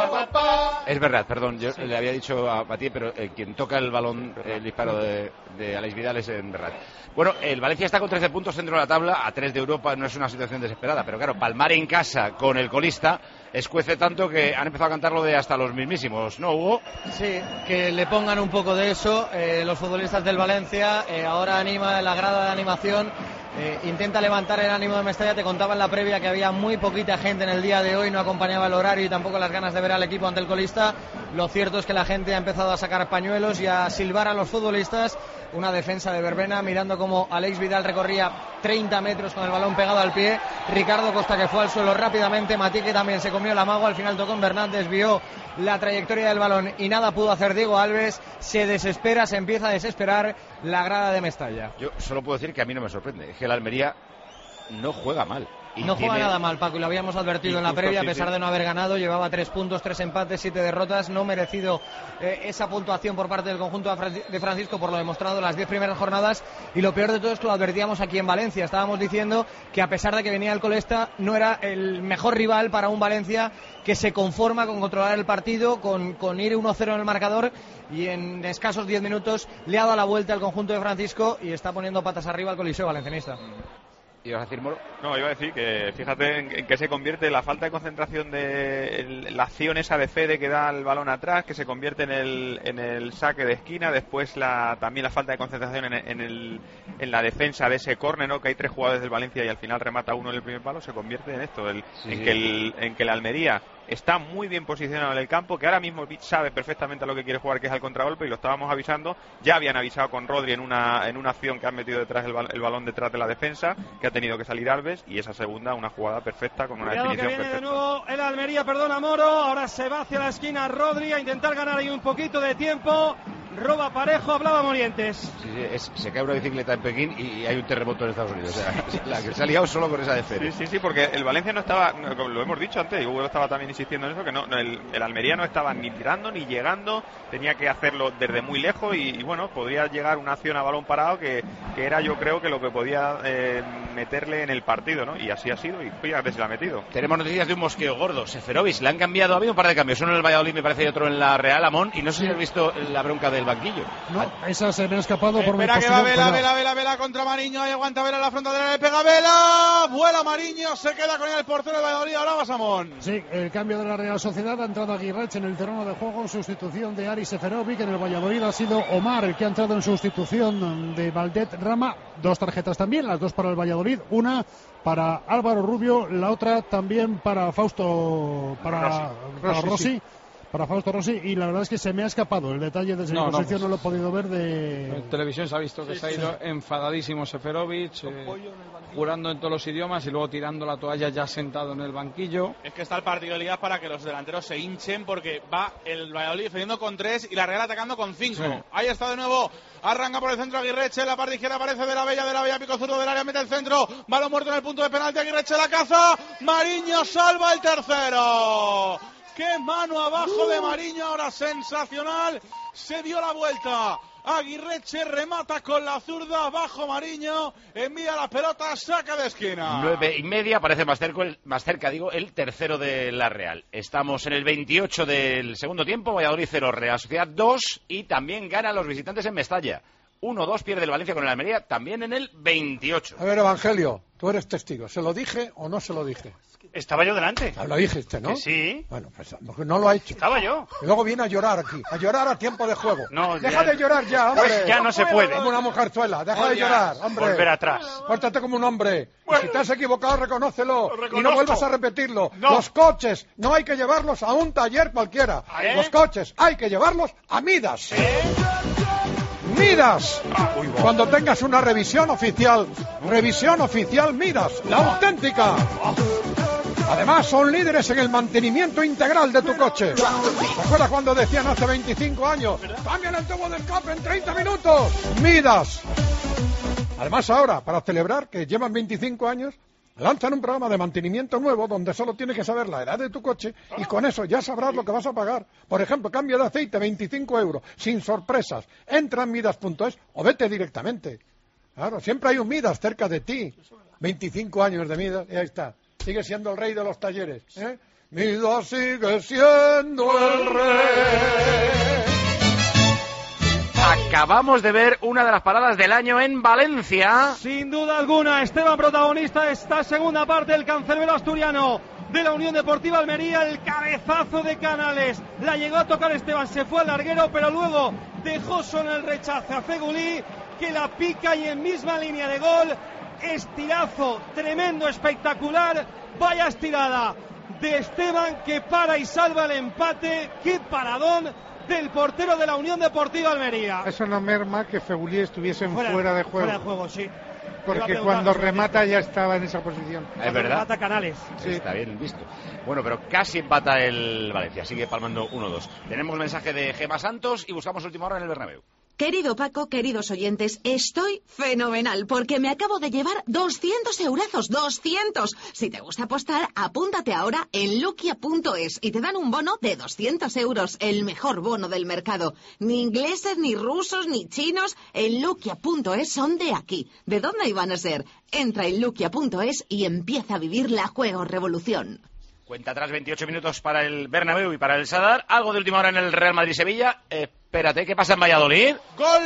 Es verdad, perdón, yo le había dicho a Mathieu, pero quien toca el balón, el disparo de Alex Vidal es en verdad. Bueno, el Valencia está con 13 puntos dentro de la tabla, a 3 de Europa, no es una situación desesperada, pero claro, palmar en casa con el colista escuece tanto que han empezado a cantarlo de hasta los mismísimos, ¿no, Hugo? Sí, que le pongan un poco de eso los futbolistas del Valencia. Ahora anima la grada de animación, intenta levantar el ánimo de Mestalla. Te contaba en la previa que había muy poquita gente en el día de hoy, no acompañaba el horario y tampoco las ganas de ver al equipo ante el colista. Lo cierto es que la gente ha empezado a sacar pañuelos y a silbar a los futbolistas. Una defensa de verbena, mirando como Aleix Vidal recorría 30 metros con el balón pegado al pie. Ricardo Costa, que fue al suelo rápidamente. Mathieu, que también se comió el amago, al final tocó en Bernat, desvió la trayectoria del balón y nada pudo hacer Diego Alves. Se desespera, se empieza a desesperar la grada de Mestalla. Yo solo puedo decir que a mí no me sorprende, es que el Almería no juega mal. Y no juega nada mal, Paco, y lo habíamos advertido en la previa, a pesar de no haber ganado. Llevaba 3 puntos, 3 empates, 7 derrotas. No merecido esa puntuación por parte del conjunto de Francisco por lo demostrado en las 10 primeras jornadas. Y lo peor de todo es que lo advertíamos aquí en Valencia. Estábamos diciendo que a pesar de que venía el Colesta, no era el mejor rival para un Valencia que se conforma con controlar el partido, con ir 1-0 en el marcador. Y en escasos 10 minutos le ha dado la vuelta al conjunto de Francisco y está poniendo patas arriba al Coliseo Valencianista. ¿Ibas a decir, Moro? No, iba a decir que fíjate en qué se convierte la falta de concentración de la acción esa de Fede que da el balón atrás, que se convierte en el saque de esquina, después también la falta de concentración en la defensa de ese córner, ¿no? Que hay 3 jugadores del Valencia y al final remata uno en el primer palo, se convierte en esto, en que el Almería está muy bien posicionado en el campo, que ahora mismo sabe perfectamente a lo que quiere jugar, que es al contragolpe, y lo estábamos avisando. Ya habían avisado con Rodri en una acción que han metido detrás el balón detrás de la defensa, que ha tenido que salir Alves, y esa segunda una jugada perfecta con una definición que viene perfecta. De nuevo el Almería, perdona Moro, ahora se va hacia la esquina Rodri a intentar ganar ahí un poquito de tiempo. Roba Parejo, hablaba Morientes. Sí, se cae una bicicleta en Pekín y hay un terremoto en Estados Unidos. O sea, la que se ha liado solo con esa defensa. Sí, porque el Valencia no estaba, lo hemos dicho antes, y Hugo estaba también insistiendo en eso, que el Almería no estaba ni tirando ni llegando, tenía que hacerlo desde muy lejos y bueno, podría llegar una acción a balón parado que era, yo creo, que lo que podía meterle en el partido, ¿no? Y así ha sido, y fíjate si la ha metido. Tenemos noticias de un mosqueo gordo. Seferovic, le han cambiado, ha habido un par de cambios, uno en el Valladolid me parece y otro en la Real Amón, y no sé si has visto la bronca del banquillo. No, esa se me ha escapado por mi Espera que posición. va Vela contra Mariño. Ahí aguanta Vela en la frontal del área, le pega Vela. Vuela Mariño, se queda con el portero de Valladolid. Ahora va Samón. Sí, el cambio de la Real Sociedad. Ha entrado Aguirreche en el terreno de juego en sustitución de Ari Seferovic. En el Valladolid ha sido Omar el que ha entrado en sustitución de Valdet Rama. 2 tarjetas también, las 2 para el Valladolid. Una para Álvaro Rubio, la otra también para Fausto, para Rossi. Sí. Para Fausto Rossi, y la verdad es que se me ha escapado el detalle desde mi posición, no lo he podido ver de... En televisión se ha visto que se ha ido enfadadísimo Seferovic, jurando en todos los idiomas y luego tirando la toalla ya sentado en el banquillo. Es que está el partido de liga para que los delanteros se hinchen, porque va el Valladolid defendiendo con 3 y la Real atacando con 5. Sí. Ahí está de nuevo, arranca por el centro Aguirreche, en la parte izquierda aparece de la Bella, pico zurdo del área, mete el centro, balón muerto en el punto de penalti, Aguirreche la caza, Mariño salva el tercero. ¡Qué mano abajo de Mariño! Ahora sensacional. Se dio la vuelta. Aguirreche remata con la zurda. Abajo Mariño. Envía la pelota. Saca de esquina. 9:30. Parece más cerca, el tercero de la Real. Estamos en el 28 del segundo tiempo. Valladolid 0, Real Sociedad 2. Y también ganan los visitantes en Mestalla. 1-2 pierde el Valencia con el Almería. También en el 28. A ver, Evangelio, tú eres testigo. ¿Se lo dije o no se lo dije? Estaba yo delante. Lo dijiste, ¿no? Que sí. Bueno, pues no lo ha hecho. Estaba yo. Y luego viene a llorar aquí. A llorar a tiempo de juego. No, deja de llorar ya, hombre. Pues ya no se puede. Como una mujerzuela. Deja de llorar, hombre. Volver atrás. Pórtate como un hombre. Bueno, si te has equivocado, reconócelo. Y no vuelvas a repetirlo. No. Los coches no hay que llevarlos a un taller cualquiera. Los coches hay que llevarlos a Midas. Midas. Cuando tengas una revisión oficial Midas, la auténtica. Además, son líderes en el mantenimiento integral de tu coche. ¿Te acuerdas cuando decían hace 25 años? ¡Cambian el tubo del escape en 30 minutos! ¡Midas! Además, ahora, para celebrar que llevan 25 años, lanzan un programa de mantenimiento nuevo donde solo tienes que saber la edad de tu coche y con eso ya sabrás lo que vas a pagar. Por ejemplo, cambio de aceite, 25 euros, sin sorpresas. Entra en Midas.es o vete directamente. Claro, siempre hay un Midas cerca de ti. 25 años de Midas y ahí está. Sigue siendo el rey de los talleres, ¿eh? Midas sigue siendo el rey. Acabamos de ver una de las paradas del año en Valencia. Sin duda alguna, Esteban protagonista de esta segunda parte, el cancerbero asturiano de la Unión Deportiva Almería, el cabezazo de Canales. La llegó a tocar Esteban, se fue al larguero, pero luego dejó solo el rechace a Fegulí, que la pica y en misma línea de gol. Estirazo tremendo, espectacular, vaya estirada de Esteban que para y salva el empate. Qué paradón del portero de la Unión Deportiva Almería. Eso no merma que Fegulí estuviesen fuera de juego. Fuera de juego, sí. Porque cuando remata ya estaba en esa posición. Es verdad. Remata Canales. Sí. Está bien visto. Bueno, pero casi empata el Valencia, sigue palmando 1-2. Tenemos mensaje de Gemma Santos y buscamos última hora en el Bernabéu. Querido Paco, queridos oyentes, estoy fenomenal porque me acabo de llevar 200 eurazos, 200. Si te gusta apostar, apúntate ahora en Luquia.es y te dan un bono de 200 euros, el mejor bono del mercado. Ni ingleses, ni rusos, ni chinos, en Luquia.es son de aquí. ¿De dónde iban a ser? Entra en Luquia.es y empieza a vivir la juego revolución. Cuenta atrás 28 minutos para el Bernabéu y para el Sadar. Algo de última hora en el Real Madrid-Sevilla. Espérate, ¿qué pasa en Valladolid? ¡Gol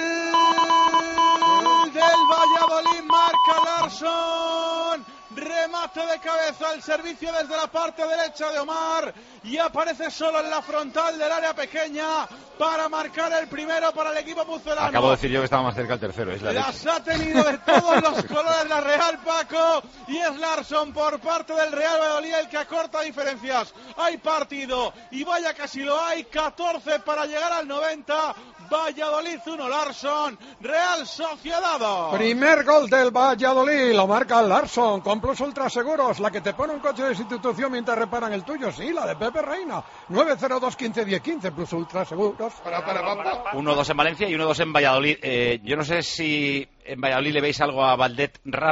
del Valladolid! Marca Larsson. Remate de cabeza al servicio desde la parte derecha de Omar. Y aparece solo en la frontal del área pequeña para marcar el primero para el equipo pucelano. Acabo de decir yo que estaba más cerca el tercero. Las ha tenido de todos los colores la Real, Paco. Y es Larsson por parte del Real Valladolid el que acorta diferencias. Hay partido y vaya que si lo hay. 14 para llegar al 90. Valladolid 1, Larsson, Real Sociedad 2. Primer gol del Valladolid, lo marca Larsson, con Plus Ultra Seguros, la que te pone un coche de sustitución mientras reparan el tuyo, sí, la de Pepe Reina, 902-15-10-15, Plus Ultra Seguros. 1-2 en Valencia y 1-2 en Valladolid. Yo no sé si en Valladolid le veis algo a Valdet Rama,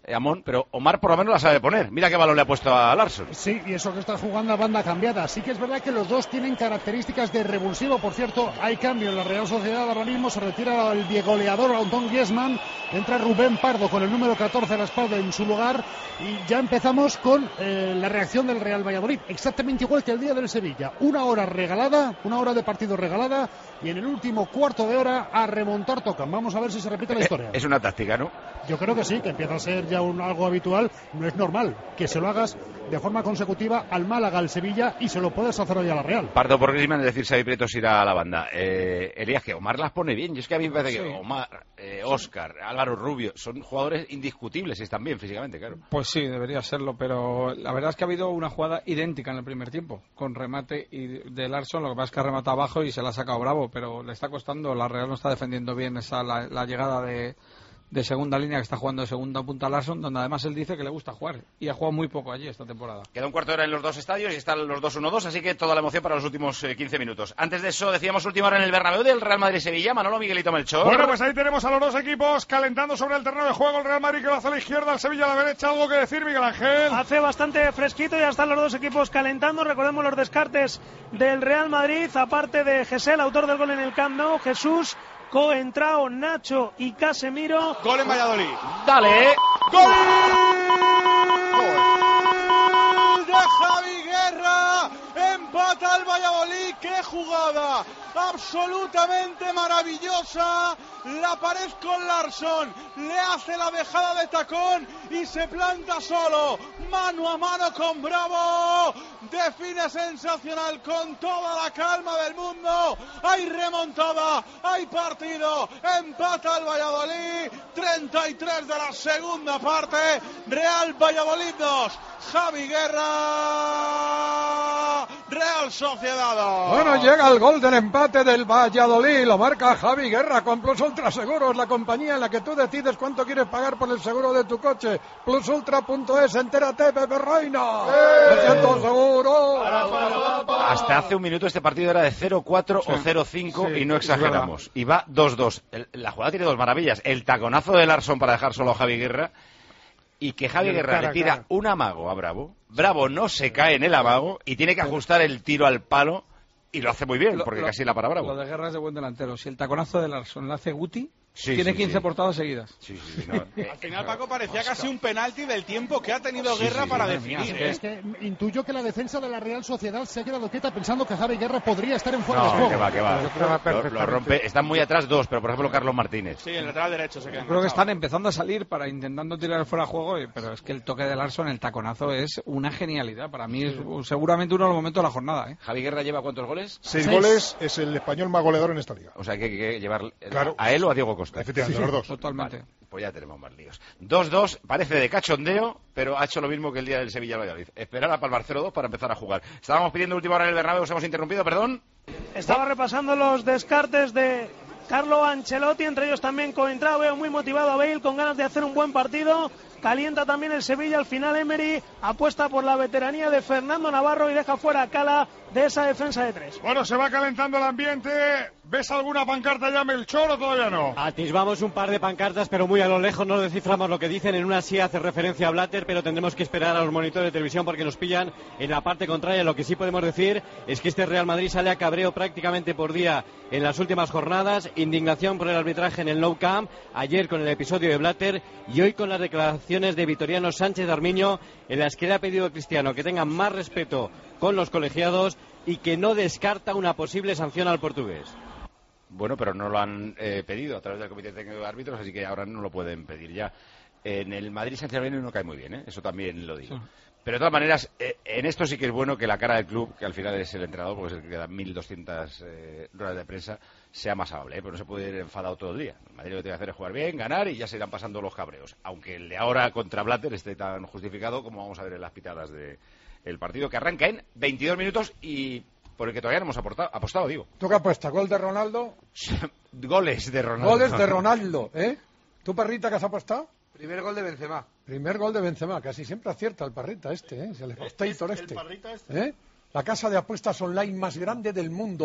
Amón, pero Omar por lo menos la sabe poner. Mira qué balón le ha puesto a Larsson. Sí, y eso que está jugando a banda cambiada. Sí que es verdad que los dos tienen características de revulsivo. Por cierto, hay cambio en la Real Sociedad ahora mismo. Se retira el biegoleador Anton Griezmann. Entra Rubén Pardo con el número 14 a la espalda en su lugar. Y ya empezamos con la reacción del Real Valladolid. Exactamente igual que el día del Sevilla. Una hora regalada, una hora de partido regalada. Y en el último cuarto de hora a remontar tocan. Vamos a ver si se repite la historia. Es una táctica, ¿no? Yo creo que sí, que empieza a ser ya algo habitual. No es normal que se lo hagas de forma consecutiva al Málaga, al Sevilla, y se lo puedes hacer hoy a la Real. Pardo por Griezmann, es decir, Xavi Prieto se irá a la banda. Elías, que Omar las pone bien. Yo es que a mí me parece que Omar, Óscar, Álvaro Rubio, son jugadores indiscutibles y están bien físicamente, claro. Pues sí, debería serlo, pero la verdad es que ha habido una jugada idéntica en el primer tiempo, con remate de Larsson. Lo que pasa es que ha rematado abajo y se la ha sacado Bravo, pero le está costando. La Real no está defendiendo bien la llegada de segunda línea, que está jugando de segunda punta Larsson, donde además él dice que le gusta jugar, y ha jugado muy poco allí esta temporada. Queda un cuarto de hora en los dos estadios y están los 2-1-2, así que toda la emoción para los últimos 15 minutos. Antes de eso, decíamos última hora en el Bernabéu del Real Madrid-Sevilla. Manolo, Miguelito Melchor. Bueno, pues ahí tenemos a los dos equipos calentando sobre el terreno de juego. El Real Madrid que va hacia la izquierda, el Sevilla a la derecha. ¿Algo que decir, Miguel Ángel? Hace bastante fresquito, ya están los dos equipos calentando. Recordemos los descartes del Real Madrid, aparte de Gesell, autor del gol en el Camp Nou, Jesús, Coentrao, Nacho y Casemiro. Gol en Valladolid. Dale. ¡Gol! De Javi Guerra. Empata el Valladolid. ¡Qué jugada! Absolutamente maravillosa. La pared con Larsson. Le hace la dejada de tacón y se planta solo. Mano a mano con Bravo. Define sensacional con toda la calma del mundo. Hay remontada. Hay partido. Empata el Valladolid. 33 de la segunda parte. Real Valladolid 2. Javi Guerra. Real Sociedad 2. Bueno, llega el gol del empate del Valladolid. Lo marca Javi Guerra con Plus Ultra Seguros, la compañía en la que tú decides cuánto quieres pagar por el seguro de tu coche. Plusultra.es, entérate, Pepe Reina. Me siento seguro. Hasta hace un minuto este partido era de 0-4 o 0-5 y no exageramos. Y va 2-2. La jugada tiene dos maravillas. El taconazo de Larsson para dejar solo a Javi Guerra. Y que Javi Guerra le tira un amago a Bravo. Bravo no se cae en el amago y tiene que ajustar el tiro al palo. Y lo hace muy bien, porque casi la para Bravo. Lo de Guerra es de buen delantero. Si el taconazo de Larsson lo hace Guti, tiene 15 portadas seguidas. Al final, Paco, parecía casi un penalti del tiempo que ha tenido Guerra para definir. Es que intuyo que la defensa de la Real Sociedad se ha quedado quieta pensando que Javi Guerra podría estar en fuera de juego. Que va. Lo rompe. Están muy atrás dos, pero por ejemplo Carlos Martínez. Sí, el lateral derecho se queda. Creo que están empezando a salir para intentando tirar fuera de juego, pero es que el toque de Larsson, el taconazo, es una genialidad. Para mí es seguramente uno de los momentos de la jornada. ¿Javi Guerra lleva cuántos goles? 6 goles, es el español más goleador en esta liga. O sea que hay que llevar a él o a Diego Costa. Efectivamente, los dos. Totalmente. Vale, pues ya tenemos más líos. 2-2, parece de cachondeo, pero ha hecho lo mismo que el día del Sevilla-Valladolid. Esperar a palmar 0-2 para empezar a jugar. Estábamos pidiendo última hora en el Bernabéu, os hemos interrumpido, perdón. Estaba repasando los descartes de Carlo Ancelotti, entre ellos también Coentrao. Veo muy motivado a Bale, con ganas de hacer un buen partido. Calienta también el Sevilla. Al final Emery apuesta por la veteranía de Fernando Navarro y deja fuera a Cala de esa defensa de tres. Bueno, se va calentando el ambiente. ¿Ves alguna pancarta ya, Melchor, o todavía no? Atisbamos un par de pancartas, pero muy a lo lejos, no desciframos lo que dicen. En una sí hace referencia a Blatter, pero tendremos que esperar a los monitores de televisión porque nos pillan en la parte contraria. Lo que sí podemos decir es que este Real Madrid sale a cabreo prácticamente por día en las últimas jornadas. Indignación por el arbitraje en el Nou Camp, ayer con el episodio de Blatter y hoy con las declaraciones de Vitoriano Sánchez Armiño, en las que le ha pedido a Cristiano que tengan más respeto con los colegiados y que no descarta una posible sanción al portugués. Bueno, pero no lo han pedido a través del Comité Técnico de Árbitros, así que ahora no lo pueden pedir ya. En el Madrid Sánchez Armiño no cae muy bien, eso también lo digo. Sí. Pero de todas maneras, en esto sí que es bueno que la cara del club, que al final es el entrenador, porque es el que da 1.200 ruedas de prensa, sea más amable, pero no se puede ir enfadado todo el día. El Madrid lo que tiene que hacer es jugar bien, ganar y ya se irán pasando los cabreos. Aunque el de ahora contra Blatter esté tan justificado como vamos a ver en las pitadas del partido, que arranca en 22 minutos y por el que todavía no hemos apostado, digo. ¿Tú qué apuestas? ¿Gol de Ronaldo? Goles de Ronaldo. Goles de Ronaldo, ¿eh? ¿Tú, Parrita, qué has apostado? Primer gol de Benzema. Primer gol de Benzema, casi siempre acierta el Parrita es el Stator ¿El Parrita este? La casa de apuestas online más grande del mundo,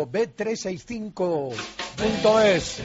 Bet365.es.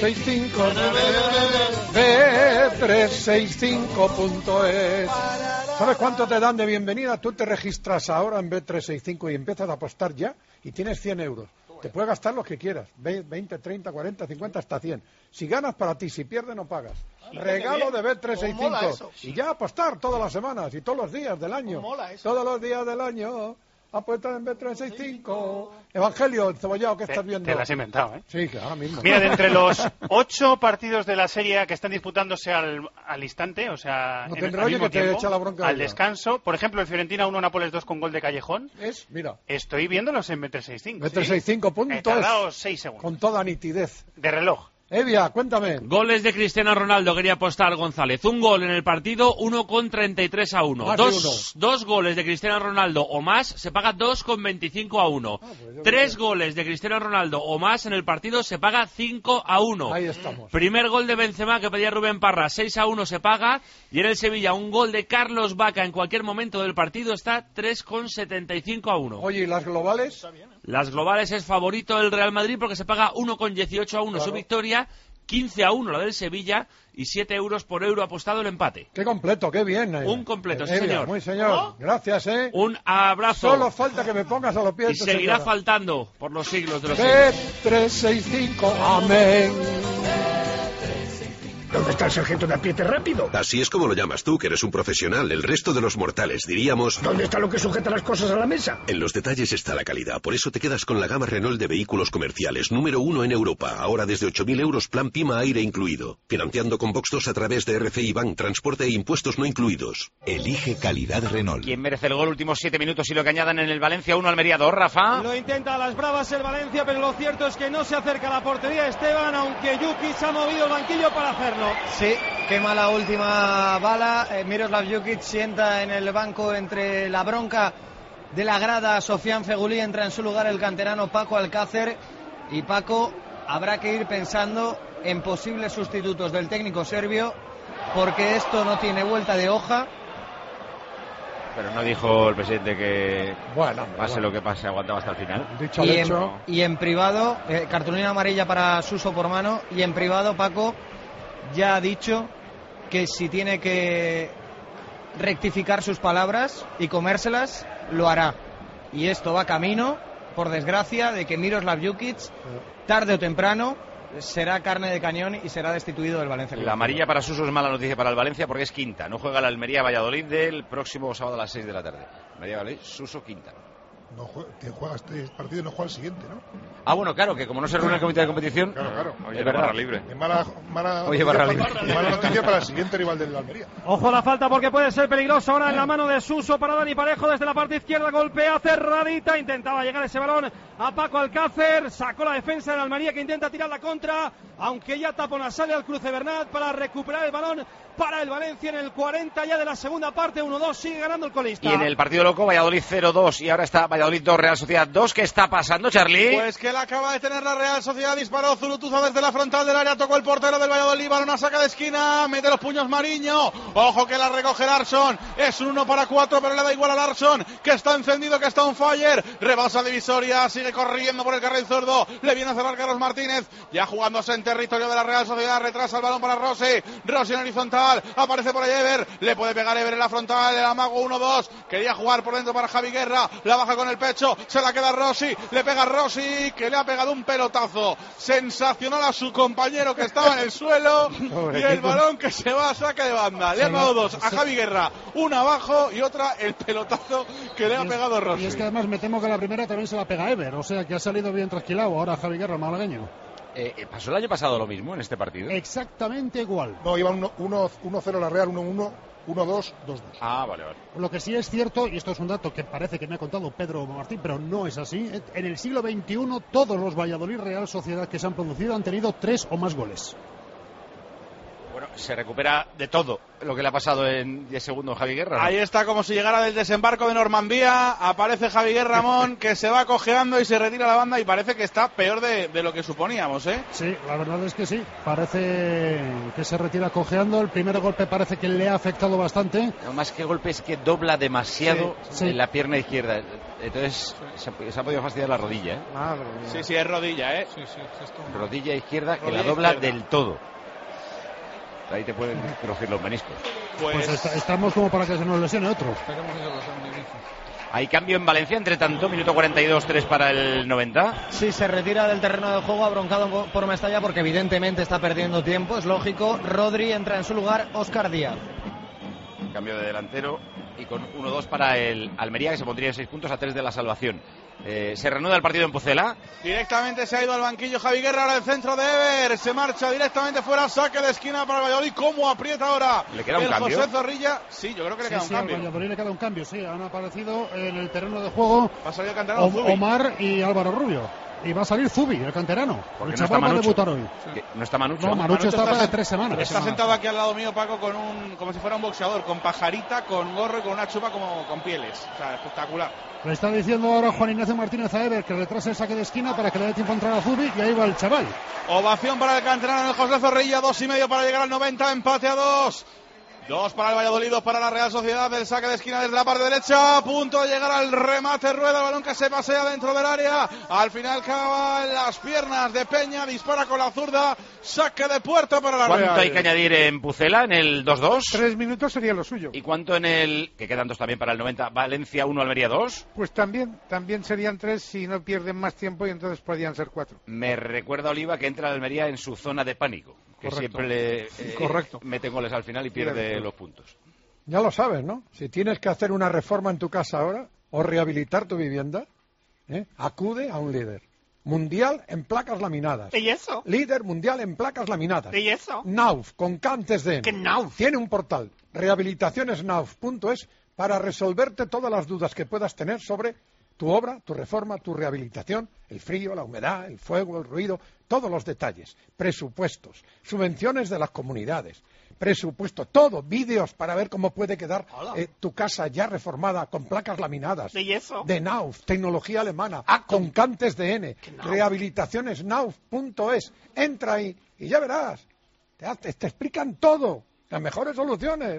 65, Bet365.es. ¿Sabes cuánto te dan de bienvenida? Tú te registras ahora en Bet365 y empiezas a apostar ya y tienes 100 euros. Te puedes gastar los que quieras, 20, 30, 40, 50, hasta 100. Si ganas, para ti, si pierdes, no pagas. Regalo de Bet365. Y ya apostar todas las semanas y todos los días del año. Todos los días del año. Apuesta en Bet365. Evangelio, el cebollado, ¿qué estás viendo? Te lo has inventado, ¿eh? Sí, ahora mismo. Mira, de entre los 8 partidos de la serie A que están disputándose al instante, o sea, No al te enrolles mismo que te tiempo, echa la bronca al ella. descanso, por ejemplo, el Fiorentina 1, Nápoles 2 con gol de Callejón. Mira. Estoy viéndolos en Bet365. Bet365.es. He tardado 6 segundos. Con toda nitidez. De reloj. Evia, cuéntame. Goles de Cristiano Ronaldo, quería apostar González. Un gol en el partido, 1,33-1. Más de uno. Dos goles de Cristiano Ronaldo o más, se paga 2,25-1. 3 goles de Cristiano Ronaldo o más en el partido, se paga 5-1. Ahí estamos. Primer gol de Benzema que pedía Rubén Parra, 6-1 se paga. Y en el Sevilla, un gol de Carlos Vaca en cualquier momento del partido está 3,75-1. Oye, ¿y las globales? Las globales es favorito el Real Madrid porque se paga 1,18-1 su victoria, 15-1 la del Sevilla y 7 euros por euro apostado el empate. Qué completo, qué bien. Un completo, sí, Evia, señor. Muy señor. Gracias, Un abrazo. Solo falta que me pongas a los pies Y de tu seguirá señora. faltando por los siglos de los siglos. Bet365, amén. ¿Dónde está el sargento de apriete rápido? Así es como lo llamas tú, que eres un profesional. El resto de los mortales diríamos... ¿Dónde está lo que sujeta las cosas a la mesa? En los detalles está la calidad. Por eso te quedas con la gama Renault de vehículos comerciales, número 1 en Europa. Ahora desde 8.000 euros, plan Pima aire incluido. Financiando con Vox2 a través de RCI Bank, transporte e impuestos no incluidos. Elige calidad Renault. ¿Quién merece el gol? Últimos 7 minutos y lo que añadan en el Valencia 1 Almería 2, Rafa. Lo intenta a las bravas el Valencia, pero lo cierto es que no se acerca a la portería Esteban, aunque Jukic ha movido el banquillo para hacerlo. Sí, quema la última bala. Miroslav Jukic sienta en el banco entre la bronca de la grada. Sofian Feguli, entra en su lugar el canterano Paco Alcácer. Y Paco habrá que ir pensando en posibles sustitutos del técnico serbio, porque esto no tiene vuelta de hoja. Pero no dijo el presidente que pase bueno. lo que pase, aguantaba hasta el final. Y en privado, cartulina amarilla para Suso por mano. Y en privado, Paco ya ha dicho que si tiene que rectificar sus palabras y comérselas, lo hará. Y esto va camino, por desgracia, de que Miroslav Jukic, tarde o temprano, será carne de cañón y será destituido del Valencia. La amarilla para Suso es mala noticia para el Valencia porque es quinta. No juega la Almería-Valladolid del próximo sábado a las 6 de la tarde. Almería-Valladolid, Suso quinta. No juega este partido y no juega el siguiente, ¿no? Ah, bueno, claro, que como no se reúne el comité de competición... Claro. Es verdad. Barra libre. Mala noticia para el siguiente rival del Almería. Ojo la falta porque puede ser peligroso ahora en la mano de Suso para Dani Parejo desde la parte izquierda, golpea cerradita, intentaba llegar ese balón a Paco Alcácer, sacó la defensa de Almería que intenta tirar la contra, aunque ya Tapona sale al cruce Bernat para recuperar el balón para el Valencia en el 40 ya de la segunda parte, 1-2, sigue ganando el colista. Y en el partido loco, Valladolid 0-2 y ahora está Valladolid 2, Real Sociedad 2. ¿Qué está pasando, Charlie? Pues que la acaba de tener la Real Sociedad, disparó Zurutuza desde la frontal del área, tocó el portero del Valladolid, balón a saca de esquina, mete los puños Mariño, ojo que la recoge Larsson, es un 1-4, pero le da igual a Larsson, que está encendido, que está on fire, rebasa divisoria, sigue corriendo por el carril zurdo, le viene a cerrar Carlos Martínez, ya jugándose en territorio de la Real Sociedad, retrasa el balón para Rossi en horizontal, aparece por ahí Ever, le puede pegar Ever en la frontal, el amago 1-2, quería jugar por dentro para Javi Guerra, la baja con el pecho, se la queda Rossi, le pega Rossi, que le ha pegado un pelotazo sensacional a su compañero que estaba en el suelo, y el balón que se va a saque de banda, le ha pegado dos a Javi Guerra, una abajo y otra el pelotazo que le ha pegado Rossi. Y es que además me temo que la primera también se la pega Ever, o sea que ha salido bien trasquilado ahora Javi Guerra, malagueño. ¿Pasó el año pasado lo mismo en este partido? Exactamente igual. No, iba 1-0 la Real, 1-1, 1-2, 2-2. Ah, vale. Lo que sí es cierto, y esto es un dato que parece que me ha contado Pedro Martín, pero no es así, en el siglo XXI todos los Valladolid Real Sociedad que se han producido han tenido 3 o más goles. Bueno, se recupera de todo lo que le ha pasado en 10 segundos a Javi Guerra, ¿no? Ahí está, como si llegara del desembarco de Normandía. Aparece Javi Guerramón, que se va cojeando y se retira la banda, y parece que está peor de lo que suponíamos, ¿eh? Sí, la verdad es que sí. Parece que se retira cojeando. El primer golpe parece que le ha afectado bastante. No más que golpe es que dobla demasiado en la pierna izquierda. Entonces se ha podido fastidiar la rodilla, ¿eh? Madre mía. Sí, es rodilla, ¿eh? Rodilla izquierda, que Rodilla la dobla izquierda. del todo. Ahí te pueden crujir los meniscos. Pues estamos como para que se nos lesione otro. Hay cambio en Valencia, entre tanto, minuto 42-3 para el 90. Sí, se retira del terreno de juego, abroncado por Mestalla, porque evidentemente está perdiendo tiempo, es lógico. Rodri entra en su lugar, Óscar Díaz. Cambio de delantero y con 1-2 para el Almería, que se pondría en 6 puntos a 3 de la salvación. Se reanuda el partido en Pucela. Directamente se ha ido al banquillo Javi Guerra, ahora el centro de Ever, se marcha directamente fuera, saque de esquina para el Valladolid. ¿Cómo aprieta ahora ¿Le queda un el cambio? José Zorrilla? Sí, yo creo que le queda un cambio. Al Valladolid le queda un cambio, sí. Han aparecido en el terreno de juego Va a salir el canterano Zubi. Omar y Álvaro Rubio. Y va a salir Zubi, el canterano. Porque El no está chaval va a Manucho. debutar hoy. No está Manucho. No, Manucho está para 3 semanas. Está sentado aquí al lado mío, Paco, con como si fuera un boxeador, con pajarita, con gorro y con una chupa como con pieles. O sea, espectacular. Le está diciendo ahora Juan Ignacio Martínez a Ever que retrase el saque de esquina para que le dé tiempo a entrar a Zubi, y ahí va el chaval. Ovación para el canterano de José Zorrilla, 2,5 para llegar al 90, empate a 2. 2 para el Valladolid, 2 para la Real Sociedad. El saque de esquina desde la parte derecha, a punto de llegar al remate, rueda el balón que se pasea dentro del área. Al final acaba en las piernas de Peña, dispara con la zurda, saque de puerta para la Real. ¿Cuánto hay que añadir en Pucela, en el 2-2? 3 minutos sería lo suyo. ¿Y cuánto en el, que quedan 2 también para el 90, Valencia 1, Almería 2? Pues también serían 3 si no pierden más tiempo, y entonces podrían ser 4. Me recuerda Oliva que entra la Almería en su zona de pánico, que Correcto. siempre le Correcto. mete goles al final y pierde los puntos. Ya lo sabes, ¿no? Si tienes que hacer una reforma en tu casa ahora o rehabilitar tu vivienda, acude a un líder. Mundial en placas laminadas. ¿Y eso? Líder mundial en placas laminadas. ¿Y eso? Nauf, con K antes de N. ¿Qué Nauf? Tiene un portal, rehabilitacionesnauf.es, para resolverte todas las dudas que puedas tener sobre tu obra, tu reforma, tu rehabilitación, el frío, la humedad, el fuego, el ruido, todos los detalles, presupuestos, subvenciones de las comunidades, presupuesto, todo, vídeos para ver cómo puede quedar tu casa ya reformada con placas laminadas. ¿Y eso? De Nauf, tecnología alemana, con cantes de N, rehabilitacionesnauf.es. Entra ahí y ya verás, te explican todo. Las mejores soluciones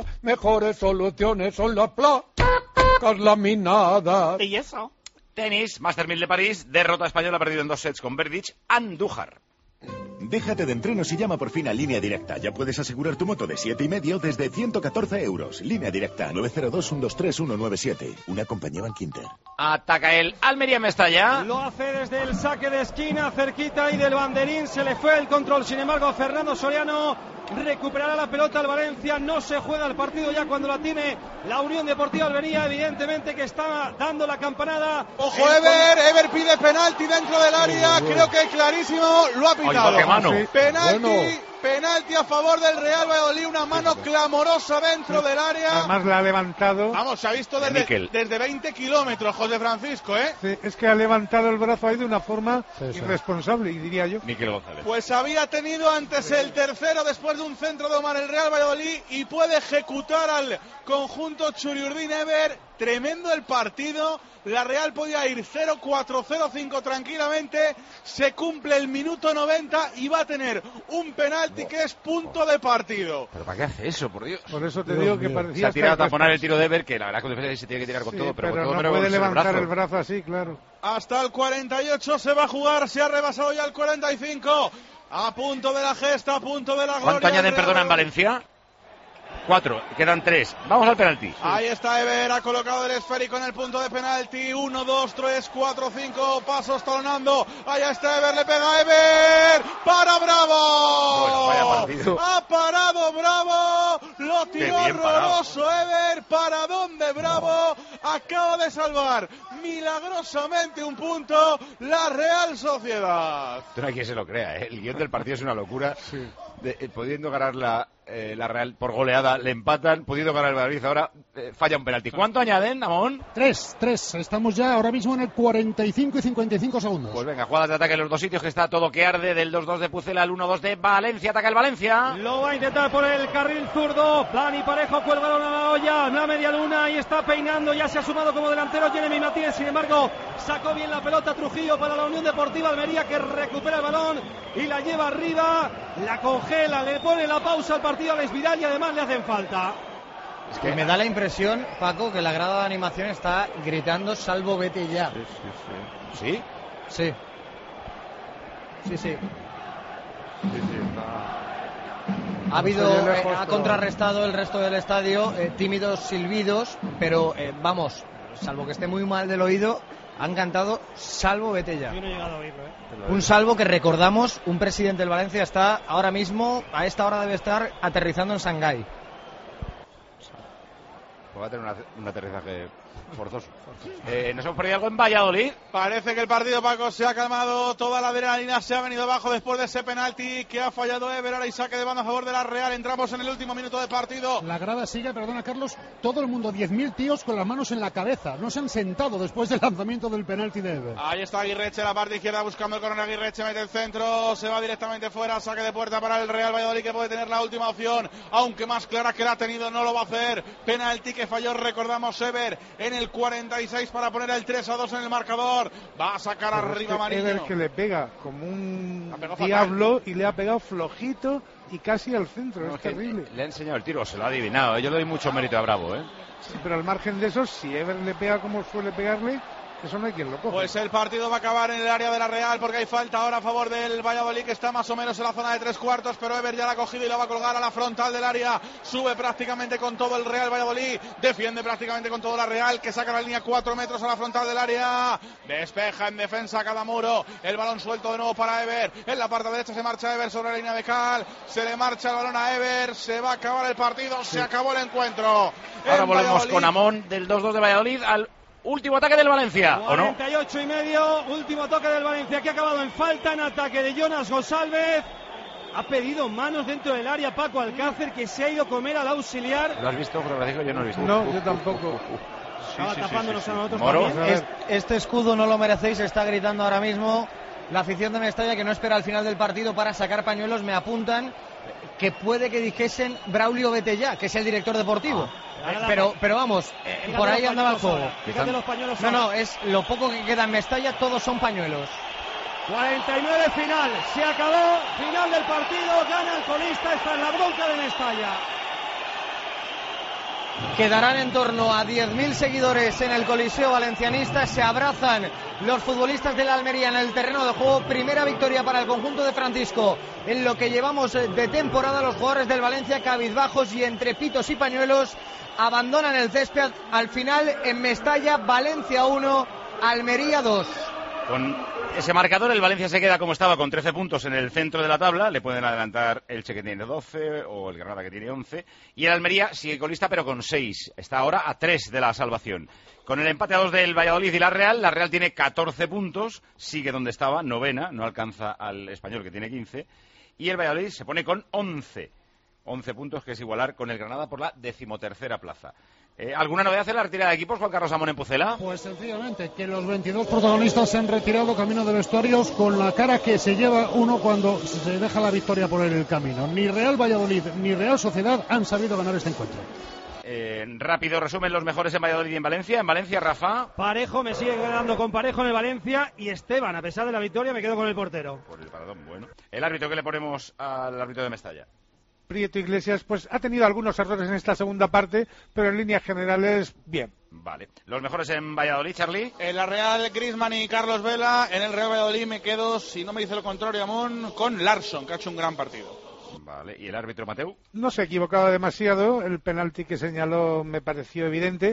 son las placas laminadas. ¿Y eso? Tenis, Master 1000 de París, derrota española, ha perdido en 2 sets con Berdych, Andújar. Déjate de entrenos y llama por fin a Línea Directa. Ya puedes asegurar tu moto de 7,5 desde 114 euros. Línea Directa, 902-123-197. Una compañía Bankinter. Ataca el Almería Mestalla. Lo hace desde el saque de esquina, cerquita y del banderín. Se le fue el control. Sin embargo, Fernando Soriano recuperará la pelota al Valencia. No se juega el partido ya cuando la tiene la Unión Deportiva Almería. Evidentemente que está dando la campanada. Ojo, Ever pide penalti dentro del área. Creo que clarísimo, lo ha pitado. Ay, ¿qué mano? Sí. Penalti a favor del Real Valladolid, una mano clamorosa dentro del área. Además la ha levantado. Vamos, se ha visto desde 20 kilómetros, José Francisco, ¿eh? Sí, es que ha levantado el brazo ahí de una forma irresponsable, y diría yo. Miquel González. Pues había tenido antes el tercero después de un centro de Omar el Real Valladolid, y puede ejecutar al conjunto Churiurdin Ever. Tremendo el partido. La Real podía ir 0-4, 0-5 tranquilamente. Se cumple el minuto 90 y va a tener un penalti que es punto de partido. ¿Pero para qué hace eso, por Dios? Por eso te digo que parecía. Se ha tirado a taponar el tiro de Ever, que la verdad que se tiene que tirar con todo, pero con todo no menos puede con levantar el brazo así, claro. Hasta el 48 se va a jugar, se ha rebasado ya el 45. A punto de la gesta, a punto de la gloria. ¿Cuánto añaden, perdona, en Valencia? 4, quedan 3. Vamos al penalti. Ahí está Ever, ha colocado el esférico en el punto de penalti. 1, 2, 3, 4, 5 pasos talonando. Ahí está Ever, le pega Ever. ¡Para Bravo! Bueno, vaya partido. Ha parado Bravo. Lo tiró horroroso Ever. ¿Para dónde Bravo? Acaba de salvar milagrosamente un punto la Real Sociedad. No hay quien se lo crea, ¿eh? El guión del partido es una locura. pudiendo ganar la Real por goleada, le empatan, pudiendo ganar el Madrid, ahora falla un penalti. ¿Cuánto añaden, Amón? 3. Estamos ya ahora mismo en el 45 y 55 segundos. Pues venga, jugadas de ataque en los dos sitios, que está todo que arde, del 2-2 de Pucela al 1-2 de Valencia. Ataca el Valencia. Lo va a intentar por el carril zurdo. Dani Parejo cuelga a la olla, una media luna, y está peinando, ya se ha sumado como delantero Jeremy Martínez. Sin embargo, sacó bien la pelota Trujillo para la Unión Deportiva Almería, que recupera el balón y la lleva arriba, la congela, le pone la pausa al partido a Alex Vidal y además le hacen falta. Es que me da la impresión, Paco, que la grada de animación está gritando salvo vete ya. ¿Sí? Sí. Ha habido, ha contrarrestado el resto del estadio, tímidos silbidos, pero vamos, salvo que esté muy mal del oído, han cantado salvo vete ya. Yo no he llegado a oírlo, Un salvo que, recordamos, un presidente del Valencia está ahora mismo, a esta hora debe estar aterrizando en Shanghái. Va a tener un aterrizaje forzoso. ¿Nos hemos perdido algo en Valladolid? Parece que el partido, Paco, se ha calmado. Toda la adrenalina se ha venido abajo después de ese penalti que ha fallado Ever. Ahora y saque de banda a favor de la Real. Entramos en el último minuto de partido. La grada sigue, perdona Carlos, todo el mundo, 10.000 tíos con las manos en la cabeza. No se han sentado después del lanzamiento del penalti de Ever. Ahí está Aguirreche, la parte izquierda buscando el córner. Aguirreche mete el centro, se va directamente fuera. Saque de puerta para el Real Valladolid, que puede tener la última opción, aunque más clara que la ha tenido no lo va a hacer. Penalti que falló, recordamos, Ever en el 46 para poner el 3-2 en el marcador. Va a sacar arriba Mariño. Ever, que le pega como un diablo y le ha pegado flojito y casi al centro. No, es terrible. Le ha enseñado el tiro, se lo ha adivinado. Yo le doy mucho mérito a Bravo, Sí, pero al margen de eso, si Ever le pega como suele pegarle, eso no hay quien lo coja. Pues el partido va a acabar en el área de la Real, porque hay falta ahora a favor del Valladolid, que está más o menos en la zona de 3/4, pero Ever ya la ha cogido y la va a colgar a la frontal del área. Sube prácticamente con todo el Real Valladolid, defiende prácticamente con todo la Real, que saca la línea 4 metros a la frontal del área. Despeja en defensa cada muro. El balón suelto de nuevo para Ever. En la parte derecha se marcha Ever sobre la línea de cal. Se le marcha el balón a Ever. Se va a acabar el partido. Se acabó el encuentro. Ahora volvemos con Amón del 2-2 de Valladolid al último ataque del Valencia, ¿o no? 48 y medio, último toque del Valencia, que ha acabado en falta en ataque de Jonas González. Ha pedido manos dentro del área Paco Alcácer, que se ha ido a comer al auxiliar. ¿Lo has visto, Francisco? Yo no lo he visto. No, yo tampoco. Estaba tapándonos a nosotros Moro. también. Este escudo no lo merecéis, está gritando ahora mismo la afición de Mestalla, que no espera al final del partido para sacar pañuelos. Me apuntan que puede que dijesen Braulio Betellá, que es el director deportivo. Pero vamos, por ahí andaba el juego. Fíjate los pañuelos. No, es lo poco que queda en Mestalla, todos son pañuelos. 49 final, se acabó, final del partido, gana el colista, esta es la bronca de Mestalla. Quedarán en torno a 10.000 seguidores en el Coliseo Valencianista. Se abrazan los futbolistas de la Almería en el terreno de juego. Primera victoria para el conjunto de Francisco en lo que llevamos de temporada. Los jugadores del Valencia, cabizbajos y entre pitos y pañuelos, abandonan el césped. Al final, en Mestalla, Valencia 1, Almería 2. Con ese marcador, el Valencia se queda como estaba, con 13 puntos en el centro de la tabla. Le pueden adelantar el Elche, que tiene 12, o el Granada, que tiene 11. Y el Almería sigue colista, pero con 6. Está ahora a 3 de la salvación. Con el empate a 2 del Valladolid y la Real tiene 14 puntos. Sigue donde estaba, novena. No alcanza al Español, que tiene 15. Y el Valladolid se pone con 11. 11 puntos, que es igualar con el Granada por la 13ª plaza. ¿Alguna novedad en la retirada de equipos, Juan Carlos Amón, en Pucela? Pues sencillamente que los 22 protagonistas se han retirado camino de vestuarios con la cara que se lleva uno cuando se deja la victoria por el camino. Ni Real Valladolid ni Real Sociedad han sabido ganar este encuentro. Rápido resumen, los mejores en Valladolid y en Valencia. En Valencia, Rafa. Parejo, me sigue quedando con Parejo en el Valencia, y Esteban, a pesar de la victoria, me quedo con el portero. Por el paradón, bueno. ¿El árbitro, qué le ponemos al árbitro de Mestalla? Prieto Iglesias, pues ha tenido algunos errores en esta segunda parte, pero en líneas generales, bien. Vale. ¿Los mejores en Valladolid, Charlie? En la Real, Griezmann y Carlos Vela. En el Real Valladolid me quedo, si no me dice lo contrario, Amón, con Larsson, que ha hecho un gran partido. Vale. ¿Y el árbitro, Mateu? No se ha equivocado demasiado, el penalti que señaló me pareció evidente,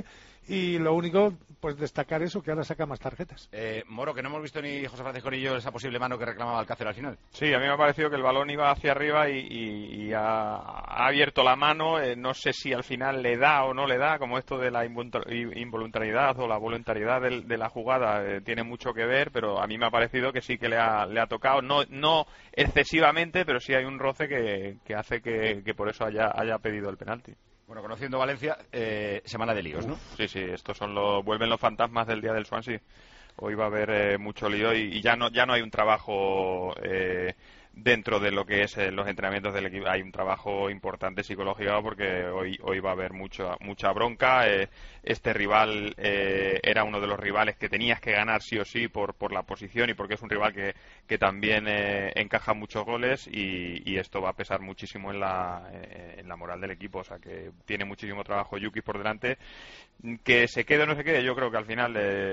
y lo único, pues destacar eso, que ahora saca más tarjetas. Moro, que no hemos visto ni José Francisco ni yo esa posible mano que reclamaba Alcácer al final. Sí, a mí me ha parecido que el balón iba hacia arriba y ha abierto la mano. No sé si al final le da o no le da, como esto de la involuntariedad o la voluntariedad de la jugada tiene mucho que ver, pero a mí me ha parecido que sí que le ha tocado, no excesivamente, pero sí hay un roce que hace que por eso haya pedido el penalti. Bueno, conociendo Valencia, semana de líos, ¿no? Sí, estos vuelven los fantasmas del día del Swansea. Hoy va a haber mucho lío y ya no hay un trabajo dentro de lo que es los entrenamientos del equipo. Hay un trabajo importante psicológico porque hoy va a haber mucha bronca. Este rival era uno de los rivales que tenías que ganar sí o sí por la posición y porque es un rival que también encaja muchos goles y esto va a pesar muchísimo en la moral del equipo. O sea que tiene muchísimo trabajo Yuki por delante. Que se quede o no se quede, yo creo que al final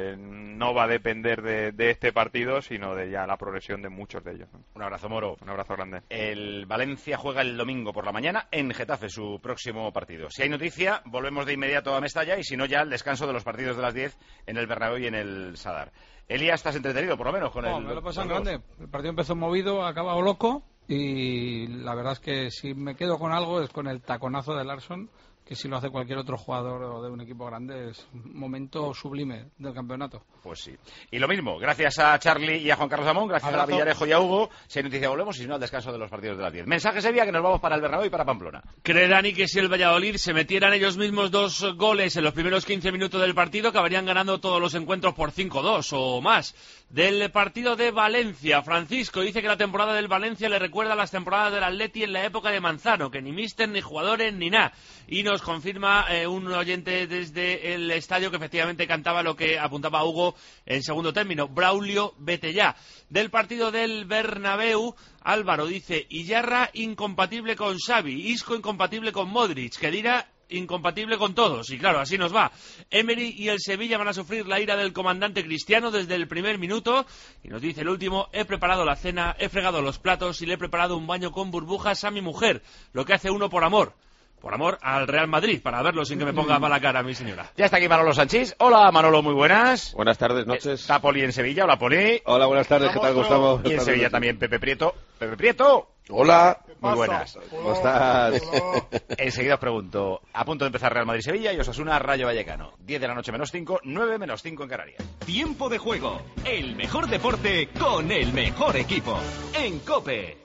no va a depender de este partido, sino de ya la progresión de muchos de ellos, ¿no? Un abrazo, Moro. Un abrazo grande. El Valencia juega el domingo por la mañana en Getafe, su próximo partido. Si hay noticia, volvemos de inmediato a Mestalla y si no, ya al descanso de los partidos de las 10 en el Bernabéu y en el Sadar. Elías, estás entretenido, por lo menos, con me lo he pasado grande. El partido empezó movido, ha acabado loco y la verdad es que si me quedo con algo es con el taconazo de Larsson, que si lo hace cualquier otro jugador de un equipo grande es un momento sublime del campeonato. Pues sí. Y lo mismo, gracias a Charlie y a Juan Carlos Amón, gracias a Villarejo y a Hugo. Si hay noticia volvemos y si no al descanso de los partidos de las 10. Mensaje Sevilla que nos vamos para el Bernabéu y para Pamplona. ¿Cree Dani que si el Valladolid se metieran ellos mismos 2 goles en los primeros 15 minutos del partido acabarían ganando todos los encuentros por 5-2 o más? Del partido de Valencia, Francisco dice que la temporada del Valencia le recuerda a las temporadas del Atleti en la época de Manzano, que ni míster, ni jugadores, ni nada. Y nos confirma un oyente desde el estadio que efectivamente cantaba lo que apuntaba Hugo en segundo término. Braulio, vete ya. Del partido del Bernabéu, Álvaro dice: Iyarra incompatible con Xavi, Isco incompatible con Modric, Khedira incompatible con todos, y claro, así nos va. Emery y el Sevilla van a sufrir la ira del comandante Cristiano desde el primer minuto, y nos dice el último: he preparado la cena, he fregado los platos y le he preparado un baño con burbujas a mi mujer, lo que hace uno por amor al Real Madrid, para verlo sin que me ponga mala cara mi señora. Ya está aquí Manolo Sanchís. Hola Manolo, muy buenas. Buenas tardes, noches. Está Poli en Sevilla. Hola Poli. Hola, buenas tardes, ¿qué tal, Gustavo? Y en Sevilla también Pepe Prieto. Pepe Prieto. Hola. Muy buenas. ¿Cómo estás? Enseguida os pregunto, a punto de empezar Real Madrid-Sevilla y Osasuna Rayo Vallecano. 10 de la noche menos 5, 9 menos 5 en Canarias. Tiempo de juego. El mejor deporte con el mejor equipo. En COPE.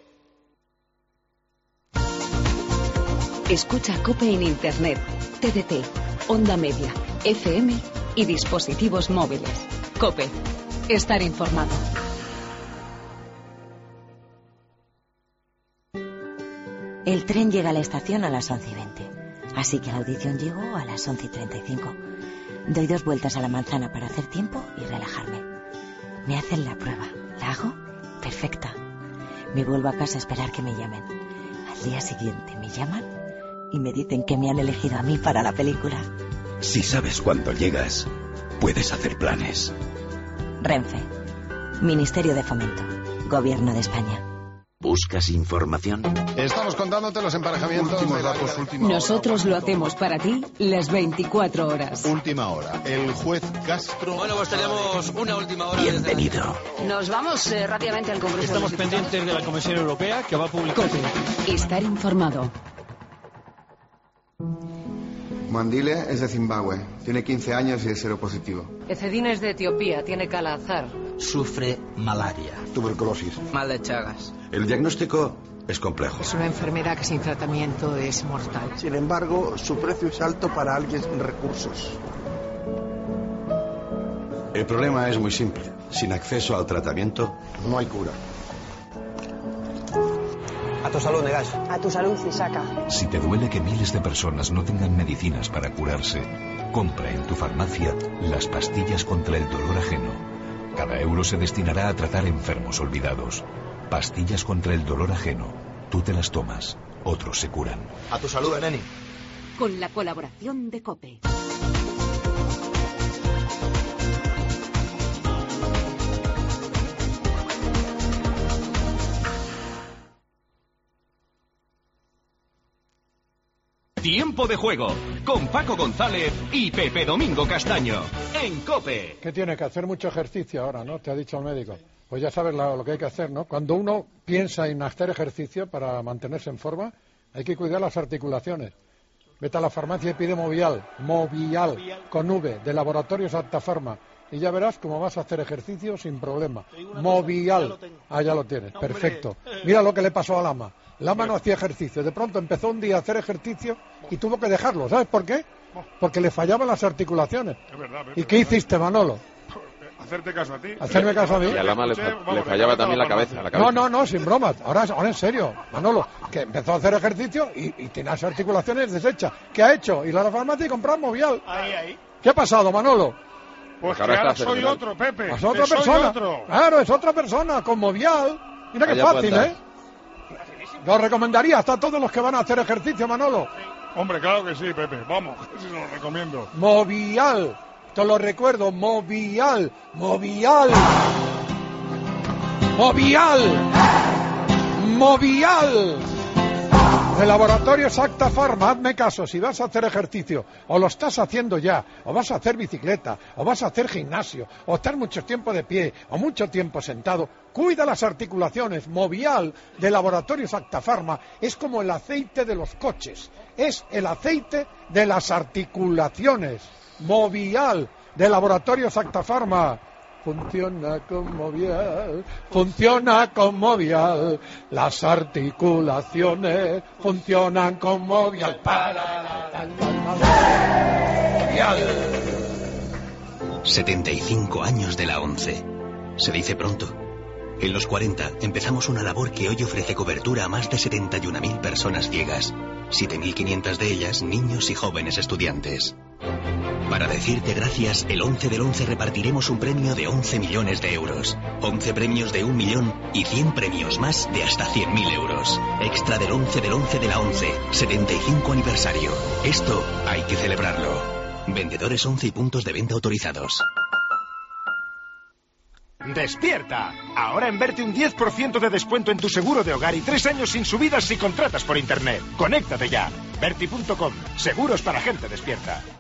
Escucha COPE en Internet, TDT, Onda Media, FM y dispositivos móviles. COPE. Estar informado. El tren llega a la estación a las 11:20, así que a la audición llego a las 11:35. Doy 2 vueltas a la manzana para hacer tiempo y relajarme. Me hacen la prueba. ¿La hago? Perfecta. Me vuelvo a casa a esperar que me llamen. Al día siguiente me llaman y me dicen que me han elegido a mí para la película. Si sabes cuándo llegas, puedes hacer planes. Renfe. Ministerio de Fomento. Gobierno de España. ¿Buscas información? Estamos contándote los emparejamientos. Últimos datos, última Nosotros lo hacemos para ti las 24 horas. Última hora. El juez Castro. Bueno, pues tenemos una última hora. Bienvenido. Nos vamos rápidamente al Congreso. Estamos pendientes de la Comisión Europea que va a publicar. COPE. Estar informado. Mandile es de Zimbabue, tiene 15 años y es seropositivo. Ecedina es de Etiopía, tiene Kala-Azar. Sufre malaria. Tuberculosis. Mal de Chagas. El diagnóstico es complejo. Es una enfermedad que sin tratamiento es mortal. Sin embargo, su precio es alto para alguien sin recursos. El problema es muy simple. Sin acceso al tratamiento, no hay cura. A tu salud, Negas. A tu salud, Isaka. Si te duele que miles de personas no tengan medicinas para curarse, compra en tu farmacia las pastillas contra el dolor ajeno. Cada euro se destinará a tratar enfermos olvidados. Pastillas contra el dolor ajeno. Tú te las tomas, otros se curan. A tu salud, Neni. Con la colaboración de COPE. Tiempo de juego, con Paco González y Pepe Domingo Castaño, en COPE. ¿Qué tiene que hacer? Mucho ejercicio ahora, ¿no? Te ha dicho el médico. Pues ya sabes lo que hay que hacer, ¿no? Cuando uno piensa en hacer ejercicio para mantenerse en forma, hay que cuidar las articulaciones. Vete a la farmacia y pide Movial, con V, de Laboratorios Actafarma. Y ya verás cómo vas a hacer ejercicio sin problema. Movial. Ya lo tienes, perfecto. Mira lo que le pasó a Lama. Lama no hacía ejercicio. De pronto empezó un día a hacer ejercicio y tuvo que dejarlo. ¿Sabes por qué? Porque le fallaban las articulaciones. Es verdad, ¿Y qué hiciste, Manolo? Hacerte caso a ti. Hacerme caso a mí. Y a Lama le fallaba también la cabeza. No, sin bromas. Ahora en serio, Manolo, que empezó a hacer ejercicio y tiene las articulaciones deshechas. ¿Qué ha hecho? Ir a la farmacia y comprar Movial. Ahí. ¿Qué ha pasado, Manolo? Pues que ahora soy otro, Pepe. Es otra persona. Claro, es otra persona, con Movial. Mira qué fácil, ¿eh? Lo recomendaría hasta todos los que van a hacer ejercicio, Manolo. Hombre, claro que sí, Pepe. Vamos, sí lo recomiendo. Movial. Te lo recuerdo, Movial. Movial. De Laboratorios Actafarma, hazme caso, si vas a hacer ejercicio, o lo estás haciendo ya, o vas a hacer bicicleta, o vas a hacer gimnasio, o estar mucho tiempo de pie, o mucho tiempo sentado, cuida las articulaciones. Movial de Laboratorios Actafarma es como el aceite de los coches, es el aceite de las articulaciones. Movial de Laboratorios Actafarma. Funciona con Movial, las articulaciones funcionan con Movial. Movial. 75 años de la ONCE. Se dice pronto. En los 40 empezamos una labor que hoy ofrece cobertura a más de 71.000 personas ciegas, 7.500 de ellas niños y jóvenes estudiantes. Para decirte gracias, el 11 del 11 repartiremos un premio de 11 millones de euros. 11 premios de 1 millón y 100 premios más de hasta 100.000 euros. Extra del 11 del 11 de la 11, 75 aniversario. Esto hay que celebrarlo. Vendedores 11 y puntos de venta autorizados. ¡Despierta! Ahora en Verti un 10% de descuento en tu seguro de hogar y 3 años sin subidas si contratas por internet. Conéctate ya. Verti.com. Seguros para gente despierta.